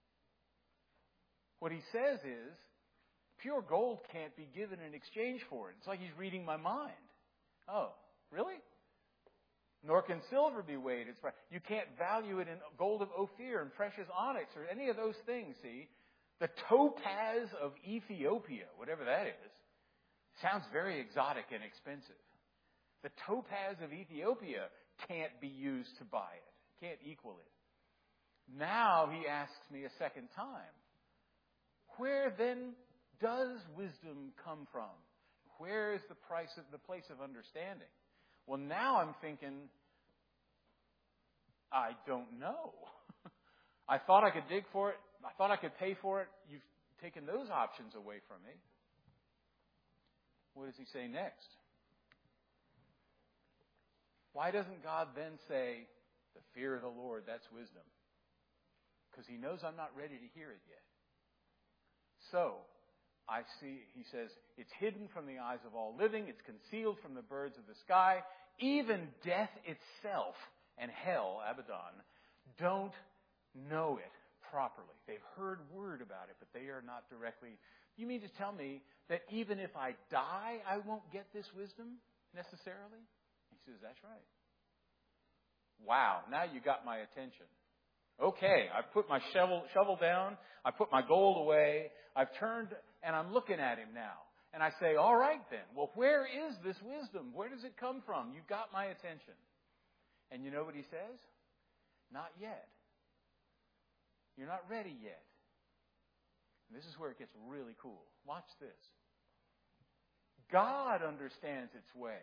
What he says is, pure gold can't be given in exchange for it. It's like he's reading my mind. Oh, really? Nor can silver be weighed. It's, you can't value it in gold of Ophir and precious onyx or any of those things, see? The topaz of Ethiopia, whatever that is, sounds very exotic and expensive. The topaz of Ethiopia can't be used to buy it. Can't equal it. Now he asks me a second time, where then does wisdom come from? Where is the price of the place of understanding? Well, now I'm thinking, I don't know. I thought I could dig for it. I thought I could pay for it. You've taken those options away from me. What does he say next? Why doesn't God then say, the fear of the Lord, that's wisdom? Because he knows I'm not ready to hear it yet. So, I see, he says, it's hidden from the eyes of all living. It's concealed from the birds of the sky. Even death itself and hell, Abaddon, don't know it properly. They've heard word about it, but they are not directly. You mean to tell me that even if I die, I won't get this wisdom necessarily? He says, that's right. Wow, now you got my attention. Okay, I put my shovel, shovel down. I put my gold away. I've turned and I'm looking at him now. And I say, all right then, well, where is this wisdom? Where does it come from? You've got my attention. And you know what he says? Not yet. You're not ready yet. And this is where it gets really cool. Watch this. God understands its way.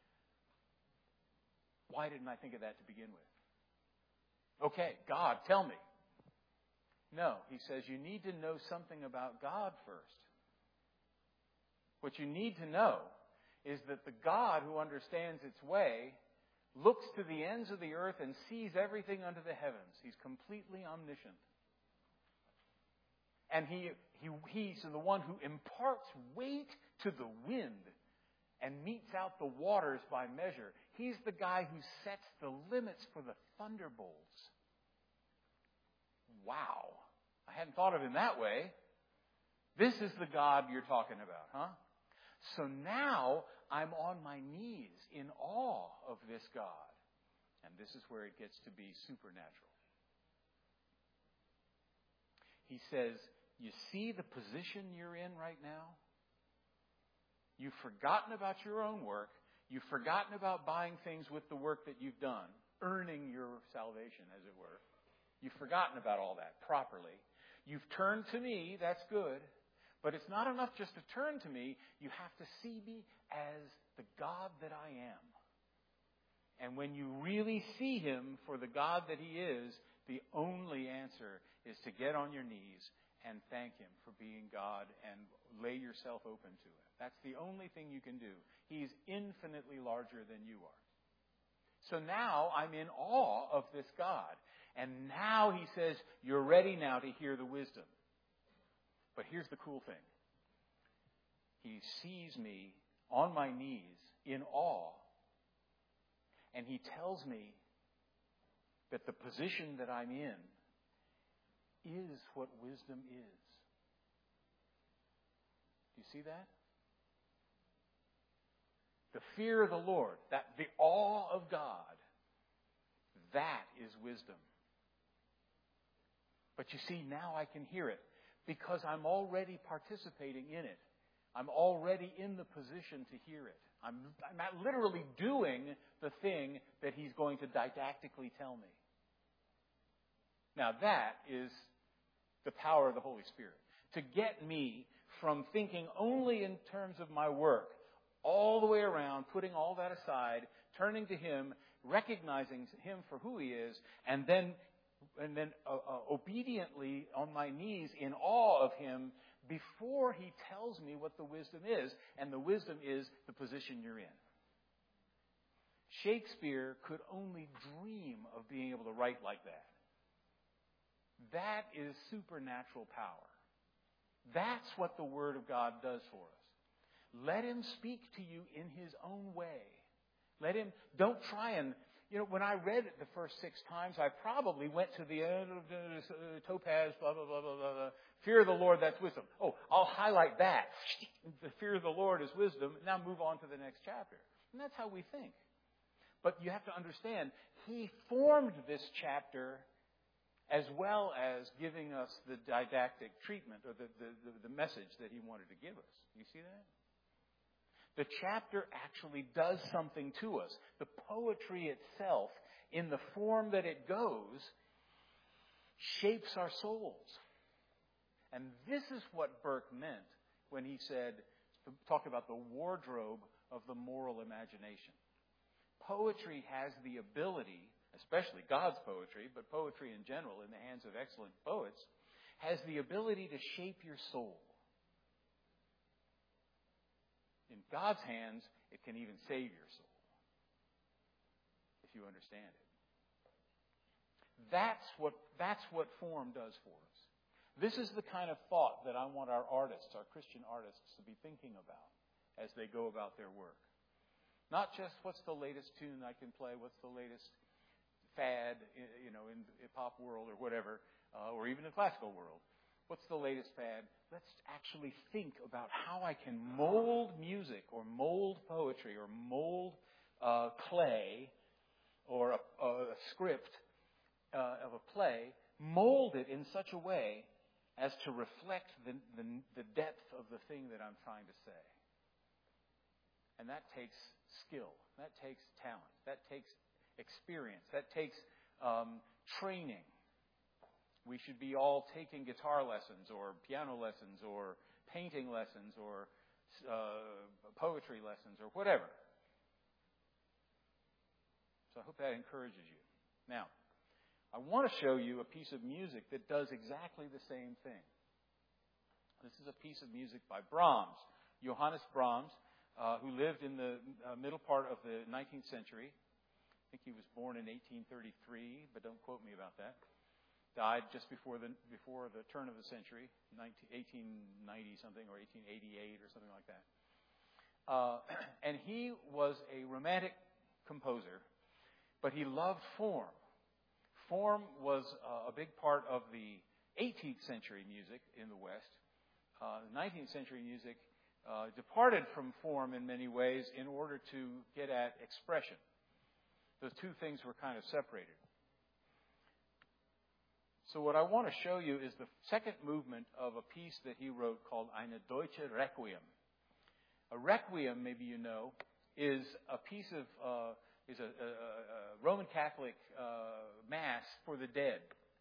Why didn't I think of that to begin with? Okay, God, tell me. No, he says you need to know something about God first. What you need to know is that the God who understands its way looks to the ends of the earth and sees everything under the heavens. He's completely omniscient. And he, he, he's the one who imparts weight to the wind and metes out the waters by measure. He's the guy who sets the limits for the thunderbolts. Wow. I hadn't thought of him that way. This is the God you're talking about, huh? So now I'm on my knees in awe of this God. And this is where it gets to be supernatural. He says, you see the position you're in right now? You've forgotten about your own work. You've forgotten about buying things with the work that you've done, earning your salvation, as it were. You've forgotten about all that properly. You've turned to me. That's good. But it's not enough just to turn to me. You have to see me as the God that I am. And when you really see him for the God that he is, the only answer is to get on your knees and thank him for being God and lay yourself open to him. That's the only thing you can do. He's infinitely larger than you are. So now I'm in awe of this God. And now he says, you're ready now to hear the wisdom. But here's the cool thing. He sees me on my knees in awe. And he tells me that the position that I'm in is what wisdom is. Do you see that? The fear of the Lord, that the awe of God, that is wisdom. But you see, now I can hear it because I'm already participating in it. I'm already in the position to hear it. I'm, I'm not literally doing the thing that he's going to didactically tell me. Now that is the power of the Holy Spirit. To get me from thinking only in terms of my work, all the way around, putting all that aside, turning to him, recognizing him for who he is, and then and then uh, uh, obediently on my knees in awe of him before he tells me what the wisdom is. And the wisdom is the position you're in. Shakespeare could only dream of being able to write like that. That is supernatural power. That's what the Word of God does for us. Let him speak to you in his own way. Let him, don't try and, you know, when I read it the first six times, I probably went to the end of the Topaz, blah, blah, blah, blah, blah, blah. Fear of the Lord, that's wisdom. Oh, I'll highlight that. The fear of the Lord is wisdom. Now move on to the next chapter. And that's how we think. But you have to understand, he formed this chapter as well as giving us the didactic treatment or the, the, the, the message that he wanted to give us. You see that? The chapter actually does something to us. The poetry itself, in the form that it goes, shapes our souls. And this is what Burke meant when he said, talked about the wardrobe of the moral imagination. Poetry has the ability, especially God's poetry, but poetry in general in the hands of excellent poets, has the ability to shape your soul. In God's hands, it can even save your soul, if you understand it. That's what, that's what form does for us. This is the kind of thought that I want our artists, our Christian artists, to be thinking about as they go about their work. Not just what's the latest tune I can play, what's the latest fad, you know, in the pop world or whatever, uh, or even the classical world. What's the latest fad? Let's actually think about how I can mold music or mold poetry or mold uh, clay or a, a script uh, of a play, mold it in such a way as to reflect the, the, the depth of the thing that I'm trying to say. And that takes skill. That takes talent. That takes experience. That takes um, training. We should be all taking guitar lessons or piano lessons or painting lessons or uh, poetry lessons or whatever. So I hope that encourages you. Now, I want to show you a piece of music that does exactly the same thing. This is a piece of music by Brahms, Johannes Brahms, uh, who lived in the uh, middle part of the nineteenth century. I think he was born in eighteen thirty-three, but don't quote me about that. Died just before the before the turn of the century, eighteen ninety something or eighteen eighty-eight or something like that. Uh, and he was a romantic composer, but he loved form. Form was uh, a big part of the eighteenth century music in the West. Uh, the nineteenth century music uh, departed from form in many ways in order to get at expression. Those two things were kind of separated. So what I want to show you is the second movement of a piece that he wrote called Eine Deutsche Requiem. A requiem, maybe you know, is a piece of uh, is a, a, a Roman Catholic uh, mass for the dead.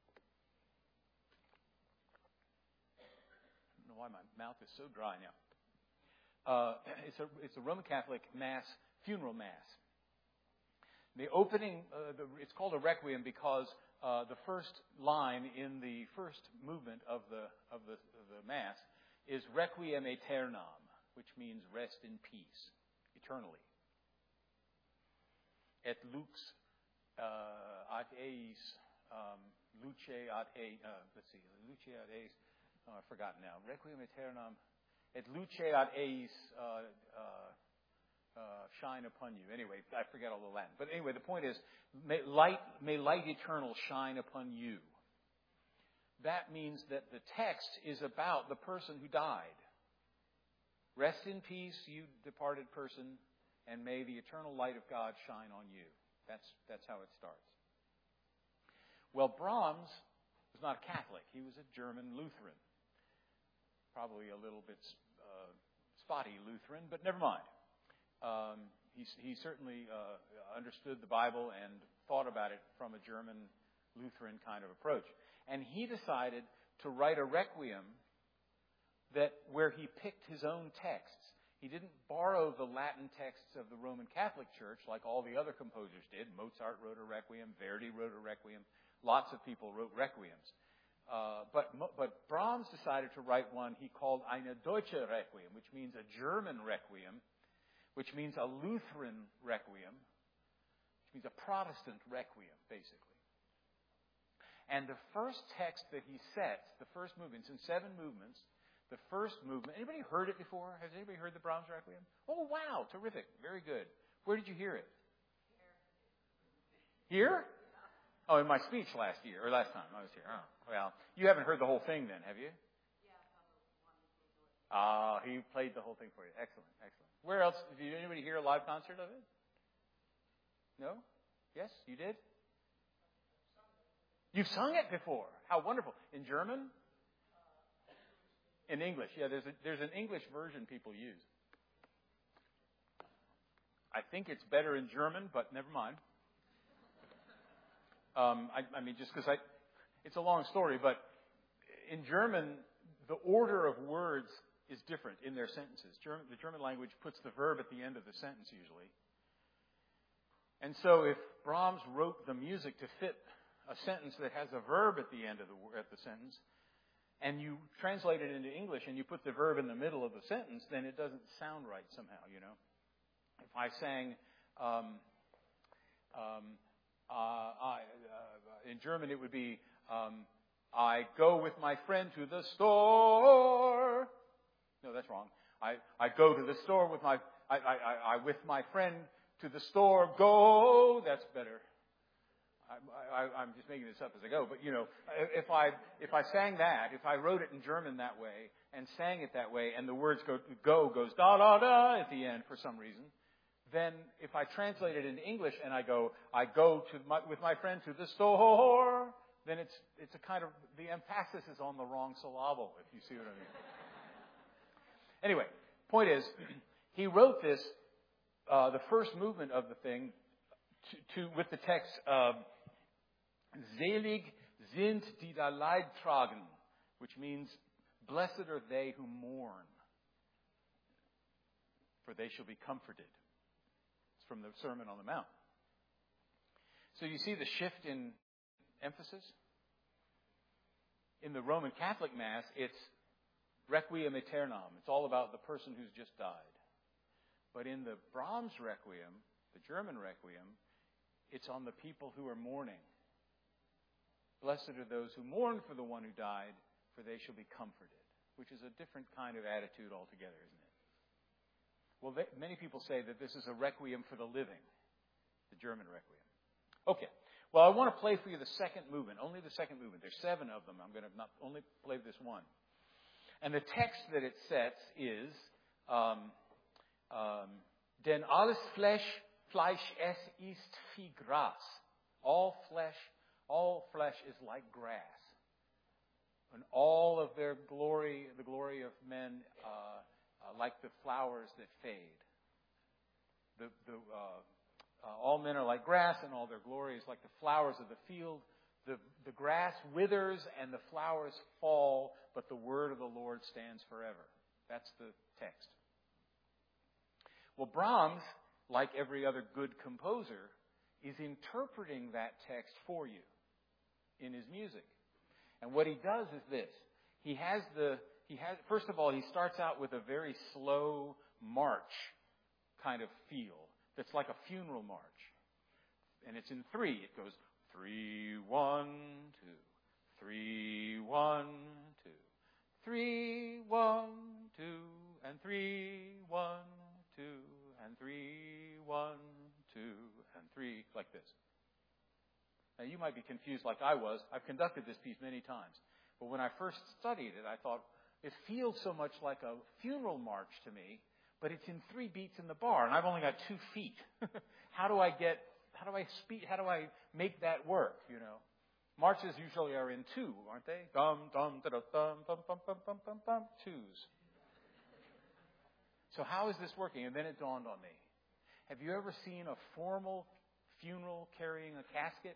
I don't know why my mouth is so dry now. Uh, it's a it's a Roman Catholic mass, funeral mass. The opening, uh, the, it's called a requiem because uh, the first line in the first movement of the of the, of the mass is Requiem Aeternam, which means rest in peace, eternally. Et lux uh, ad eis, um, luce ad eis, uh, let's see, luce ad eis, oh, I've forgotten now. Requiem Aeternam, et luce ad eis, uh, uh, Uh, shine upon you. Anyway, I forget all the Latin. But anyway, the point is, may light, may light eternal shine upon you. That means that the text is about the person who died. Rest in peace, you departed person, and may the eternal light of God shine on you. That's, that's how it starts. Well, Brahms was not a Catholic. He was a German Lutheran. Probably a little bit uh, spotty Lutheran, but never mind. Um, he, he certainly uh, understood the Bible and thought about it from a German Lutheran kind of approach. And he decided to write a requiem that where he picked his own texts. He didn't borrow the Latin texts of the Roman Catholic Church like all the other composers did. Mozart wrote a requiem, Verdi wrote a requiem, lots of people wrote requiems. Uh, but, but Brahms decided to write one he called eine Deutsche Requiem, which means a German requiem, which means a Lutheran requiem, which means a Protestant requiem, basically. And the first text that he sets, the first movement, it's in seven movements, the first movement, anybody heard it before? Has anybody heard the Brahms Requiem? Oh, wow, terrific, very good. Where did you hear it? Here? Oh, in my speech last year, or last time I was here. Oh, well, you haven't heard the whole thing then, have you? Ah, uh, he played the whole thing for you. Excellent, excellent. Where else? Did anybody hear a live concert of it? No? Yes, you did? You've sung it before. How wonderful. In German? In English. Yeah, there's a, there's an English version people use. I think it's better in German, but never mind. Um, I, I mean, just because I, it's a long story, but in German, the order of words is different in their sentences. German, the German language puts the verb at the end of the sentence usually. And so if Brahms wrote the music to fit a sentence that has a verb at the end of the, at the sentence, and you translate it into English and you put the verb in the middle of the sentence, then it doesn't sound right somehow, you know. If I sang, um, um, uh, I, uh, in German it would be, um, I go with my friend to the store. No, that's wrong. I, I go to the store with my, I, I, I with my friend to the store go. That's better. I, I, I'm just making this up as I go, but you know, if I if I sang that, if I wrote it in German that way and sang it that way, and the words go go goes da da da at the end for some reason, then if I translate it into English and I go I go to my, with my friend to the store, then it's it's a kind of the emphasis is on the wrong syllable, if you see what I mean. Anyway, point is, he wrote this uh, the first movement of the thing to, to with the text. Uh, Selig sind die da Leid tragen, which means, blessed are they who mourn, for they shall be comforted. It's from the Sermon on the Mount. So you see the shift in emphasis? In the Roman Catholic Mass, it's Requiem Aeternam. It's all about the person who's just died. But in the Brahms Requiem, the German Requiem, it's on the people who are mourning. Blessed are those who mourn for the one who died, for they shall be comforted. Which is a different kind of attitude altogether, isn't it? Well, they, many people say that this is a requiem for the living, the German Requiem. Okay. Well, I want to play for you the second movement, only the second movement. There's seven of them. I'm going to not only play this one. And the text that it sets is, um, um, denn alles Fleisch, Fleisch es ist wie Gras. All flesh All flesh is like grass, and all of their glory, the glory of men, uh, uh, like the flowers that fade. The, the, uh, uh, all men are like grass, and all their glory is like the flowers of the field. The, the grass withers and the flowers fall, but the word of the Lord stands forever. That's the text. Well, Brahms, like every other good composer, is interpreting that text for you in his music. And what he does is this. He has the, he has, first of all, he starts out with a very slow march kind of feel that's like a funeral march. And it's in three. It goes three, one, two, three, one, two, three, one, two, and three, one, two, and three, one, two, and three, like this. Now, you might be confused like I was. I've conducted this piece many times. But when I first studied it, I thought, it feels so much like a funeral march to me, but it's in three beats in the bar, and I've only got two feet. How do I get, how do I speak, how do I make that work, you know? Marches usually are in two, aren't they? Dum, dum, da, da, dum, bum, bum, bum, bum, bum, bum, twos. So how is this working? And then it dawned on me. Have you ever seen a formal funeral carrying a casket?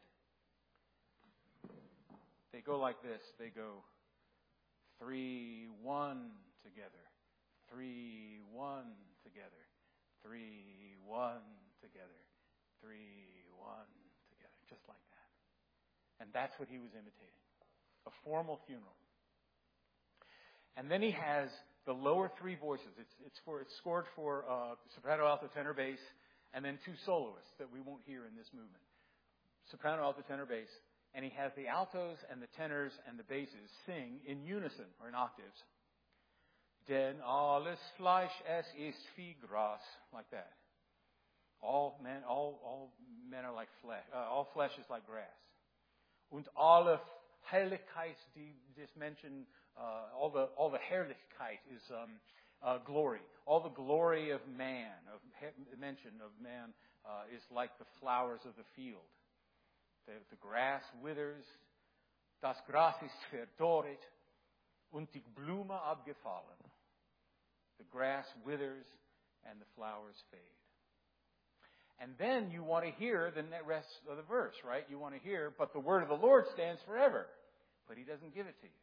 They go like this. They go three, one together. Three, one together. Three, one together. Three, one together. Just like that. And that's what he was imitating. A formal funeral. And then he has the lower three voices. It's, it's, for, it's scored for uh, soprano, alto, tenor, bass, and then two soloists that we won't hear in this movement. Soprano, alto, tenor, bass. And he has the altos and the tenors and the basses sing in unison, or in octaves. Denn alles Fleisch es ist wie Gras, like that. All men, all, all men are like flesh. Uh, all flesh is like grass. Und alle Herrlichkeit, die this mention, uh, all the all the Herrlichkeit is um, uh, glory. All the glory of man, of he- mention of man, uh, is like the flowers of the field. The, the grass withers, das Gras ist verdorret, und die Blume abgefallen. The grass withers and the flowers fade. And then you want to hear the rest of the verse, right? You want to hear, but the word of the Lord stands forever. But he doesn't give it to you.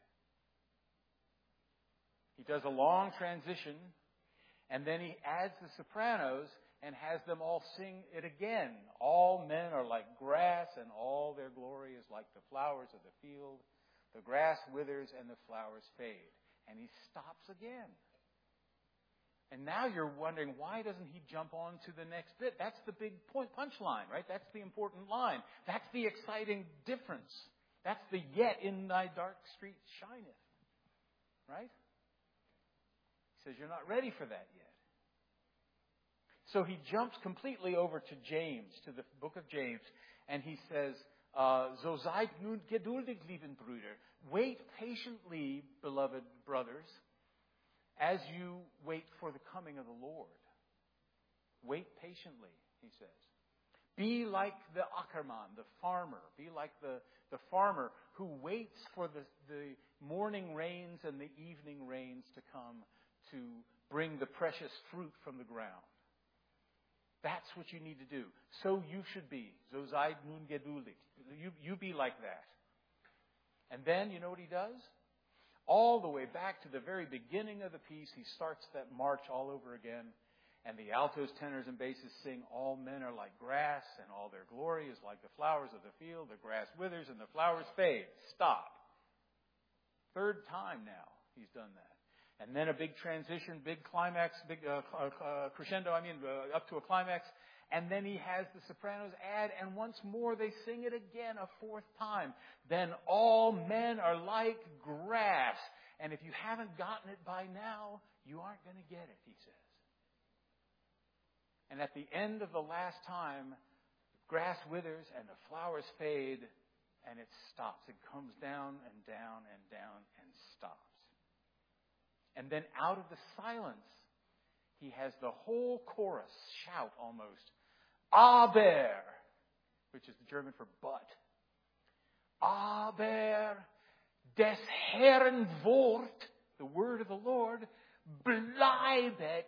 He does a long transition, and then he adds the sopranos and has them all sing it again. All men are like grass, and all their glory is like the flowers of the field. The grass withers and the flowers fade. And he stops again. And now you're wondering, why doesn't he jump on to the next bit? That's the big point, punchline, right? That's the important line. That's the exciting difference. That's the yet in thy dark street shineth. Right? He says, you're not ready for that yet. So he jumps completely over to James, to the book of James, and he says, uh, So seid nun geduldig, lieben Brüder. Wait patiently, beloved brothers, as you wait for the coming of the Lord. Wait patiently, he says. Be like the ackerman, the farmer. Be like the, the farmer who waits for the, the morning rains and the evening rains to come to bring the precious fruit from the ground. That's what you need to do. So you should be. So seid nun geduldig. You, you be like that. And then, you know what he does? All the way back to the very beginning of the piece, he starts that march all over again. And the altos, tenors, and basses sing, all men are like grass, and all their glory is like the flowers of the field. The grass withers and the flowers fade. Stop. Third time now he's done that. And then a big transition, big climax, big uh, uh, crescendo, I mean, uh, up to a climax. And then he has the sopranos add, and once more they sing it again a fourth time. Then all men are like grass. And if you haven't gotten it by now, you aren't going to get it, he says. And at the end of the last time, grass withers and the flowers fade, and it stops. It comes down and down and down and stops. And then out of the silence, he has the whole chorus shout almost, Aber, which is the German for but. Aber des Herrn Wort, the word of the Lord, bleibet,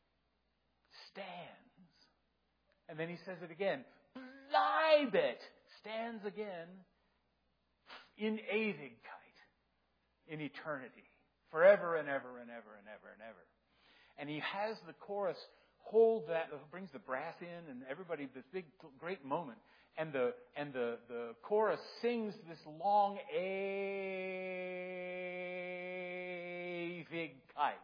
stands. And then he says it again, bleibet, stands again, in Ewigkeit, in eternity. Forever and ever and ever and ever and ever. And he has the chorus hold that, brings the brass in and everybody, this big, great moment. And the, and the, the chorus sings this long Ewigkeit.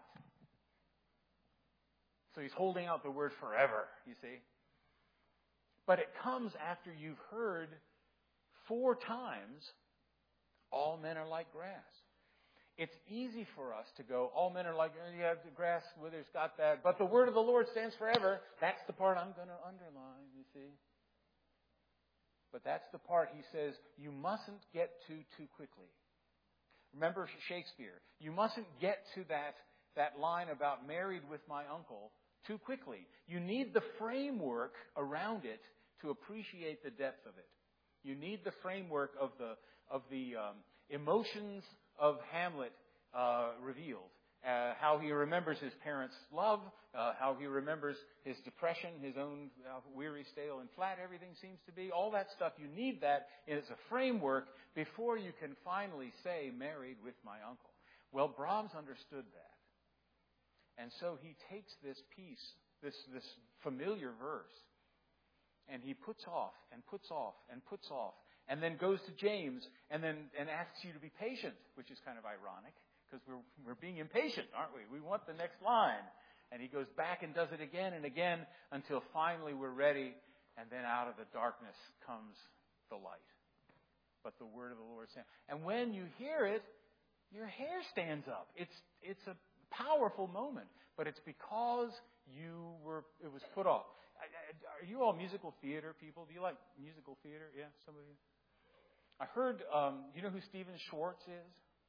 So he's holding out the word forever, you see. But it comes after you've heard four times, all men are like grass. It's easy for us to go, all men are like, oh, yeah, the grass withers, got that. But the word of the Lord stands forever. That's the part I'm going to underline, you see. But that's the part he says you mustn't get to too quickly. Remember Shakespeare. You mustn't get to that, that line about married with my uncle too quickly. You need the framework around it to appreciate the depth of it. You need the framework of the, of the um, emotions of Hamlet uh, revealed, uh, how he remembers his parents' love, uh, how he remembers his depression, his own uh, weary, stale, and flat everything seems to be. All that stuff, you need that as a framework before you can finally say, married with my uncle. Well, Brahms understood that. And so he takes this piece, this, this familiar verse, and he puts off and puts off and puts off, and then goes to James and then and asks you to be patient, which is kind of ironic, because we're, we're being impatient, aren't we? We want the next line. And he goes back and does it again and again until finally we're ready, and then out of the darkness comes the light. But the word of the Lord stands. And when you hear it, your hair stands up. It's it's a powerful moment, but it's because you were it was put off. Are you all musical theater people? Do you like musical theater? Yeah, some of you. I heard. Um, you know who Stephen Schwartz is?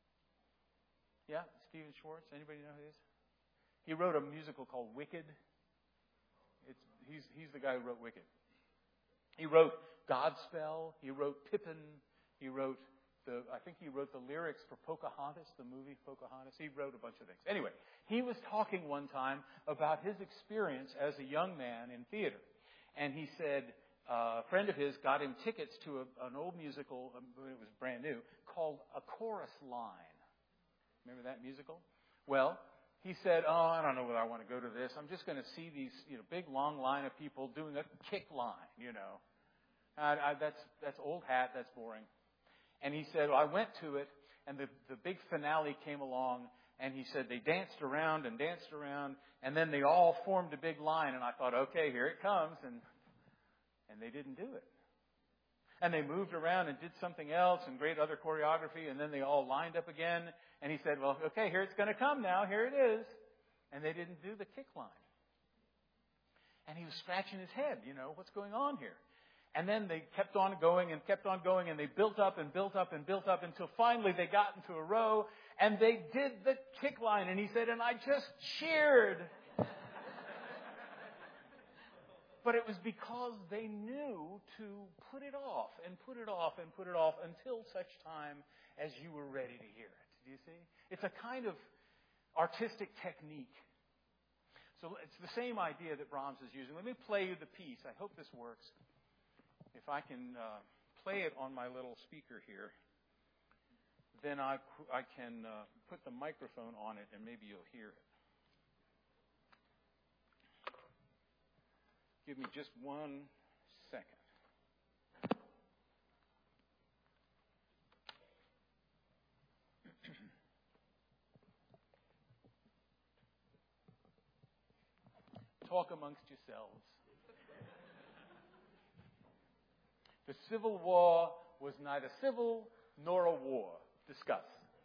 Yeah, Stephen Schwartz. Anybody know who he is? He wrote a musical called Wicked. It's he's he's the guy who wrote Wicked. He wrote Godspell. He wrote Pippin. He wrote the. I think he wrote the lyrics for Pocahontas, the movie Pocahontas. He wrote a bunch of things. Anyway, he was talking one time about his experience as a young man in theater, and he said uh, a friend of his got him tickets to a, an old musical um, when it was brand new called A Chorus Line. Remember that musical? Well, he said, "Oh, I don't know whether I want to go to this. I'm just going to see these, you know, big long line of people doing a kick line. You know, I, I, that's that's old hat. That's boring." And he said, "Well, I went to it, and the the big finale came along, and he said they danced around and danced around, and then they all formed a big line, and I thought, okay, here it comes, and and they didn't do it." And they moved around and did something else and great other choreography, and then they all lined up again. And he said, well, okay, here it's going to come now. Here it is. And they didn't do the kick line. And he was scratching his head, you know, what's going on here? And then they kept on going and kept on going, and they built up and built up and built up until finally they got into a row, and they did the kick line. And he said, and I just cheered. But it was because they knew to put it off and put it off and put it off until such time as you were ready to hear it. Do you see? It's a kind of artistic technique. So it's the same idea that Brahms is using. Let me play you the piece. I hope this works. If I can uh, play it on my little speaker here, then I, I can uh, put the microphone on it and maybe you'll hear it. Give me just one second. Talk amongst yourselves. The Civil War was neither civil nor a war. Discuss.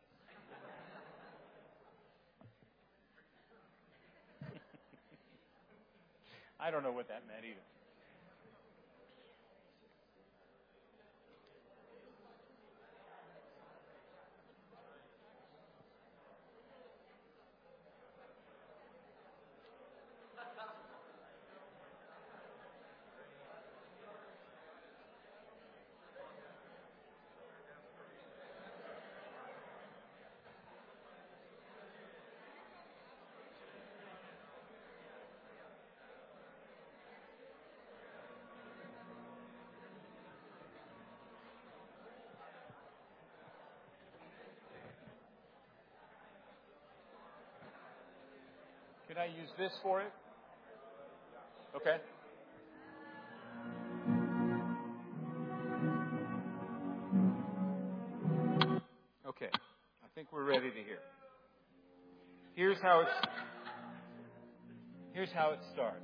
I don't know what that meant either. Can I use this for it? Okay. Okay. I think we're ready to hear. Here's how it's Here's how it starts.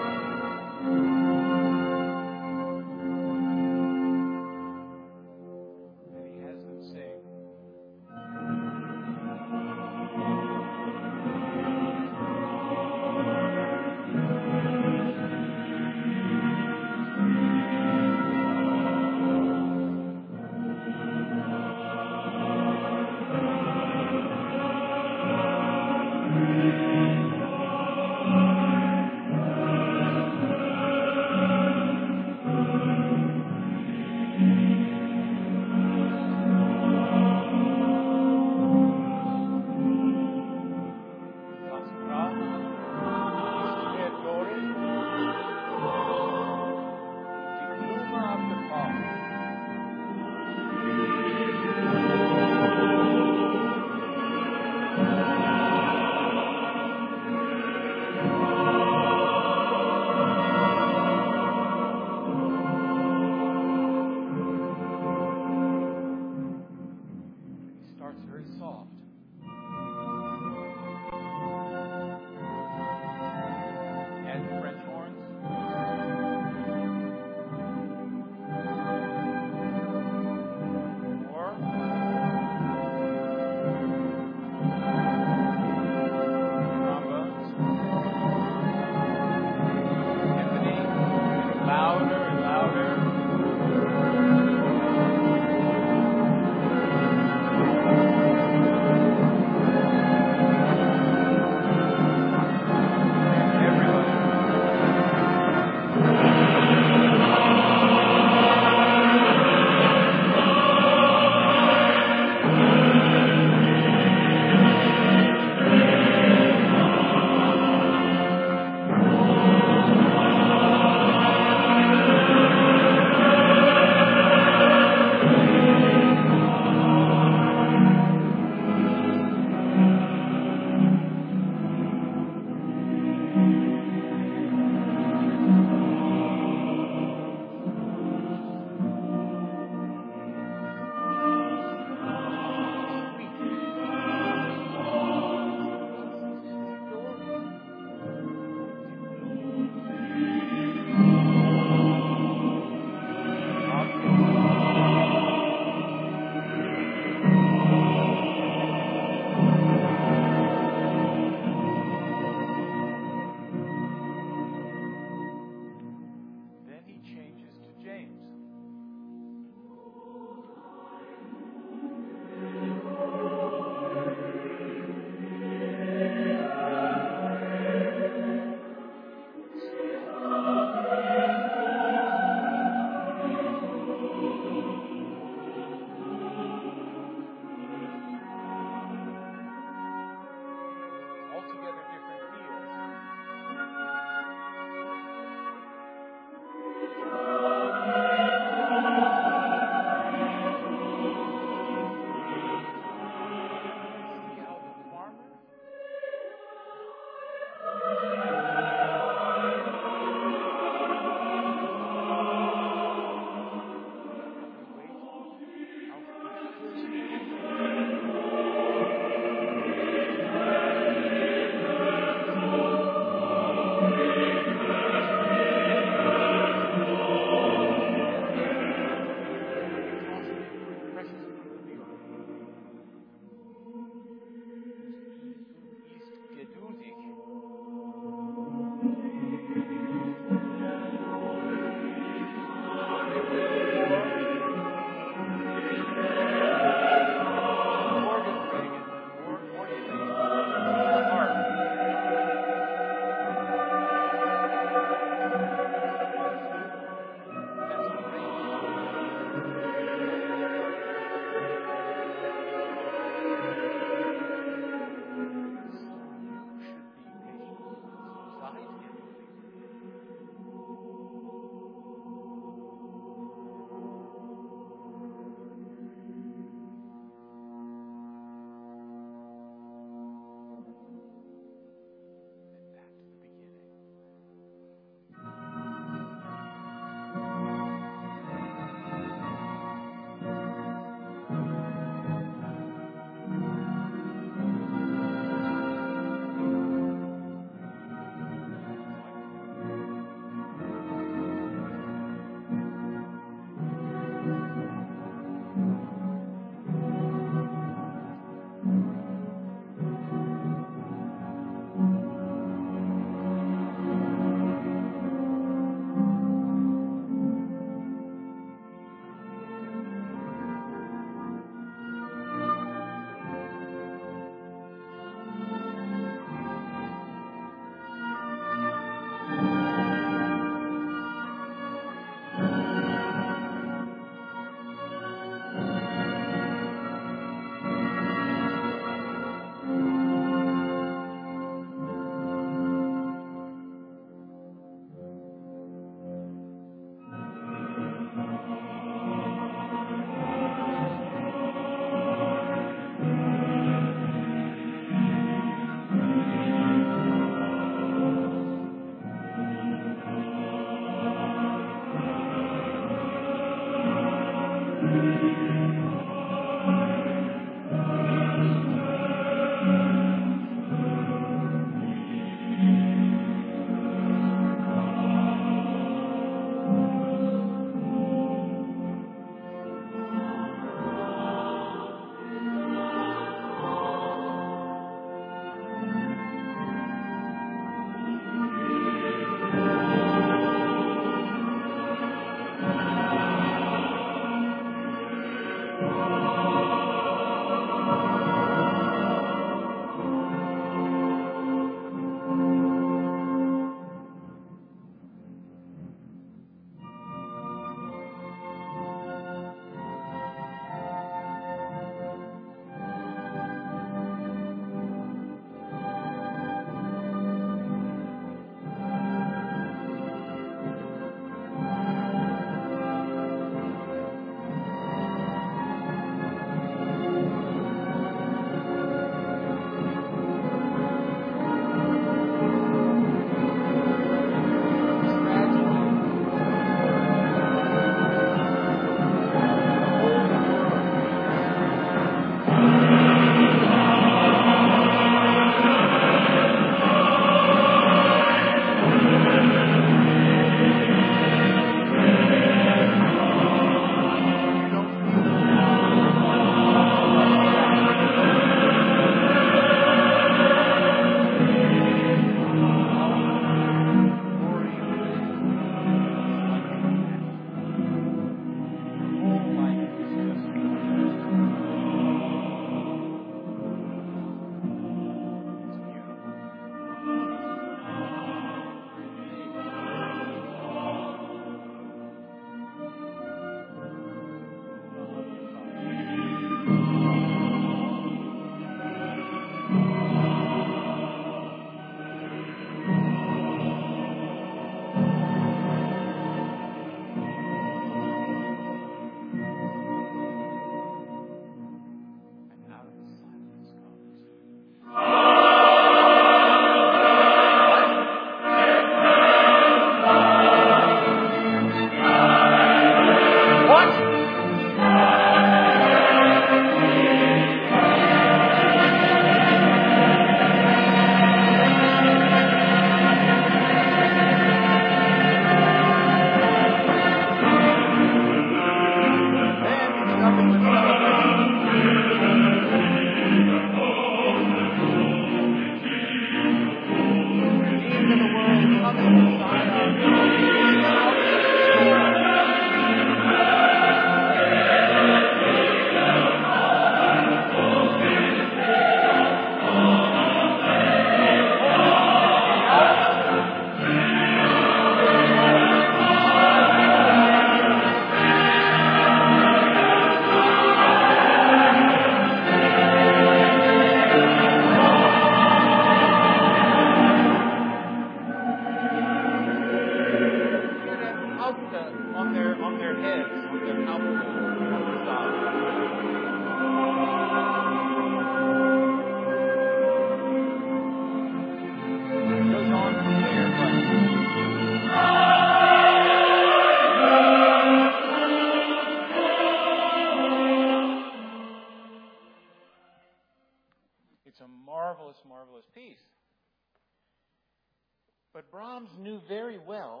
But Brahms knew very well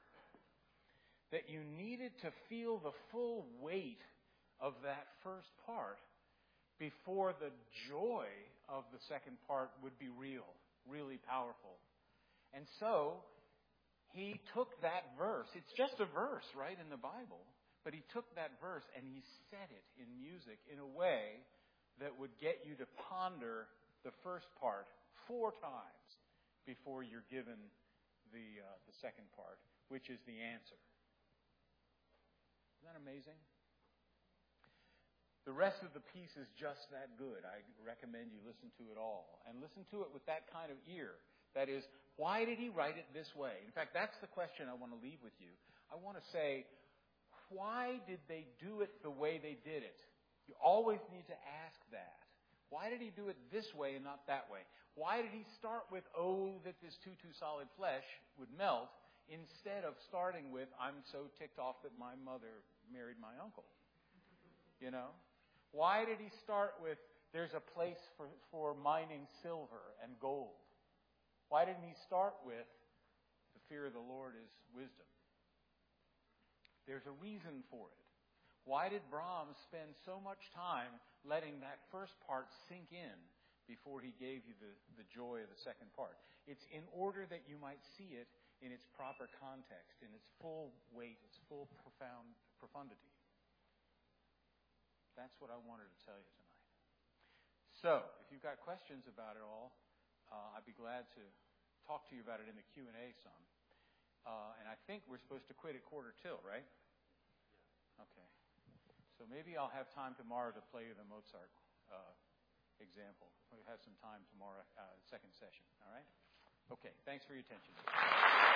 that you needed to feel the full weight of that first part before the joy of the second part would be real, really powerful. And so he took that verse. It's just a verse, right, in the Bible. But he took that verse and he set it in music in a way that would get you to ponder the first part four times before you're given the uh, the second part, which is the answer. Isn't that amazing? The rest of the piece is just that good. I recommend you listen to it all. And listen to it with that kind of ear. That is, why did he write it this way? In fact, that's the question I want to leave with you. I want to say, why did they do it the way they did it? You always need to ask that. Why did he do it this way and not that way? Why did he start with, oh, that this too, too solid flesh would melt, instead of starting with, I'm so ticked off that my mother married my uncle? You know? Why did he start with, there's a place for, for mining silver and gold? Why didn't he start with, the fear of the Lord is wisdom? There's a reason for it. Why did Brahms spend so much time letting that first part sink in before he gave you the, the joy of the second part? It's in order that you might see it in its proper context, in its full weight, its full profound profundity. That's what I wanted to tell you tonight. So, if you've got questions about it all, uh, I'd be glad to talk to you about it in the Q and A some. Uh, and I think we're supposed to quit at quarter till, right? Okay. So maybe I'll have time tomorrow to play you the Mozart uh, example. We'll have some time tomorrow, uh, second session. All right? Okay. Thanks for your attention.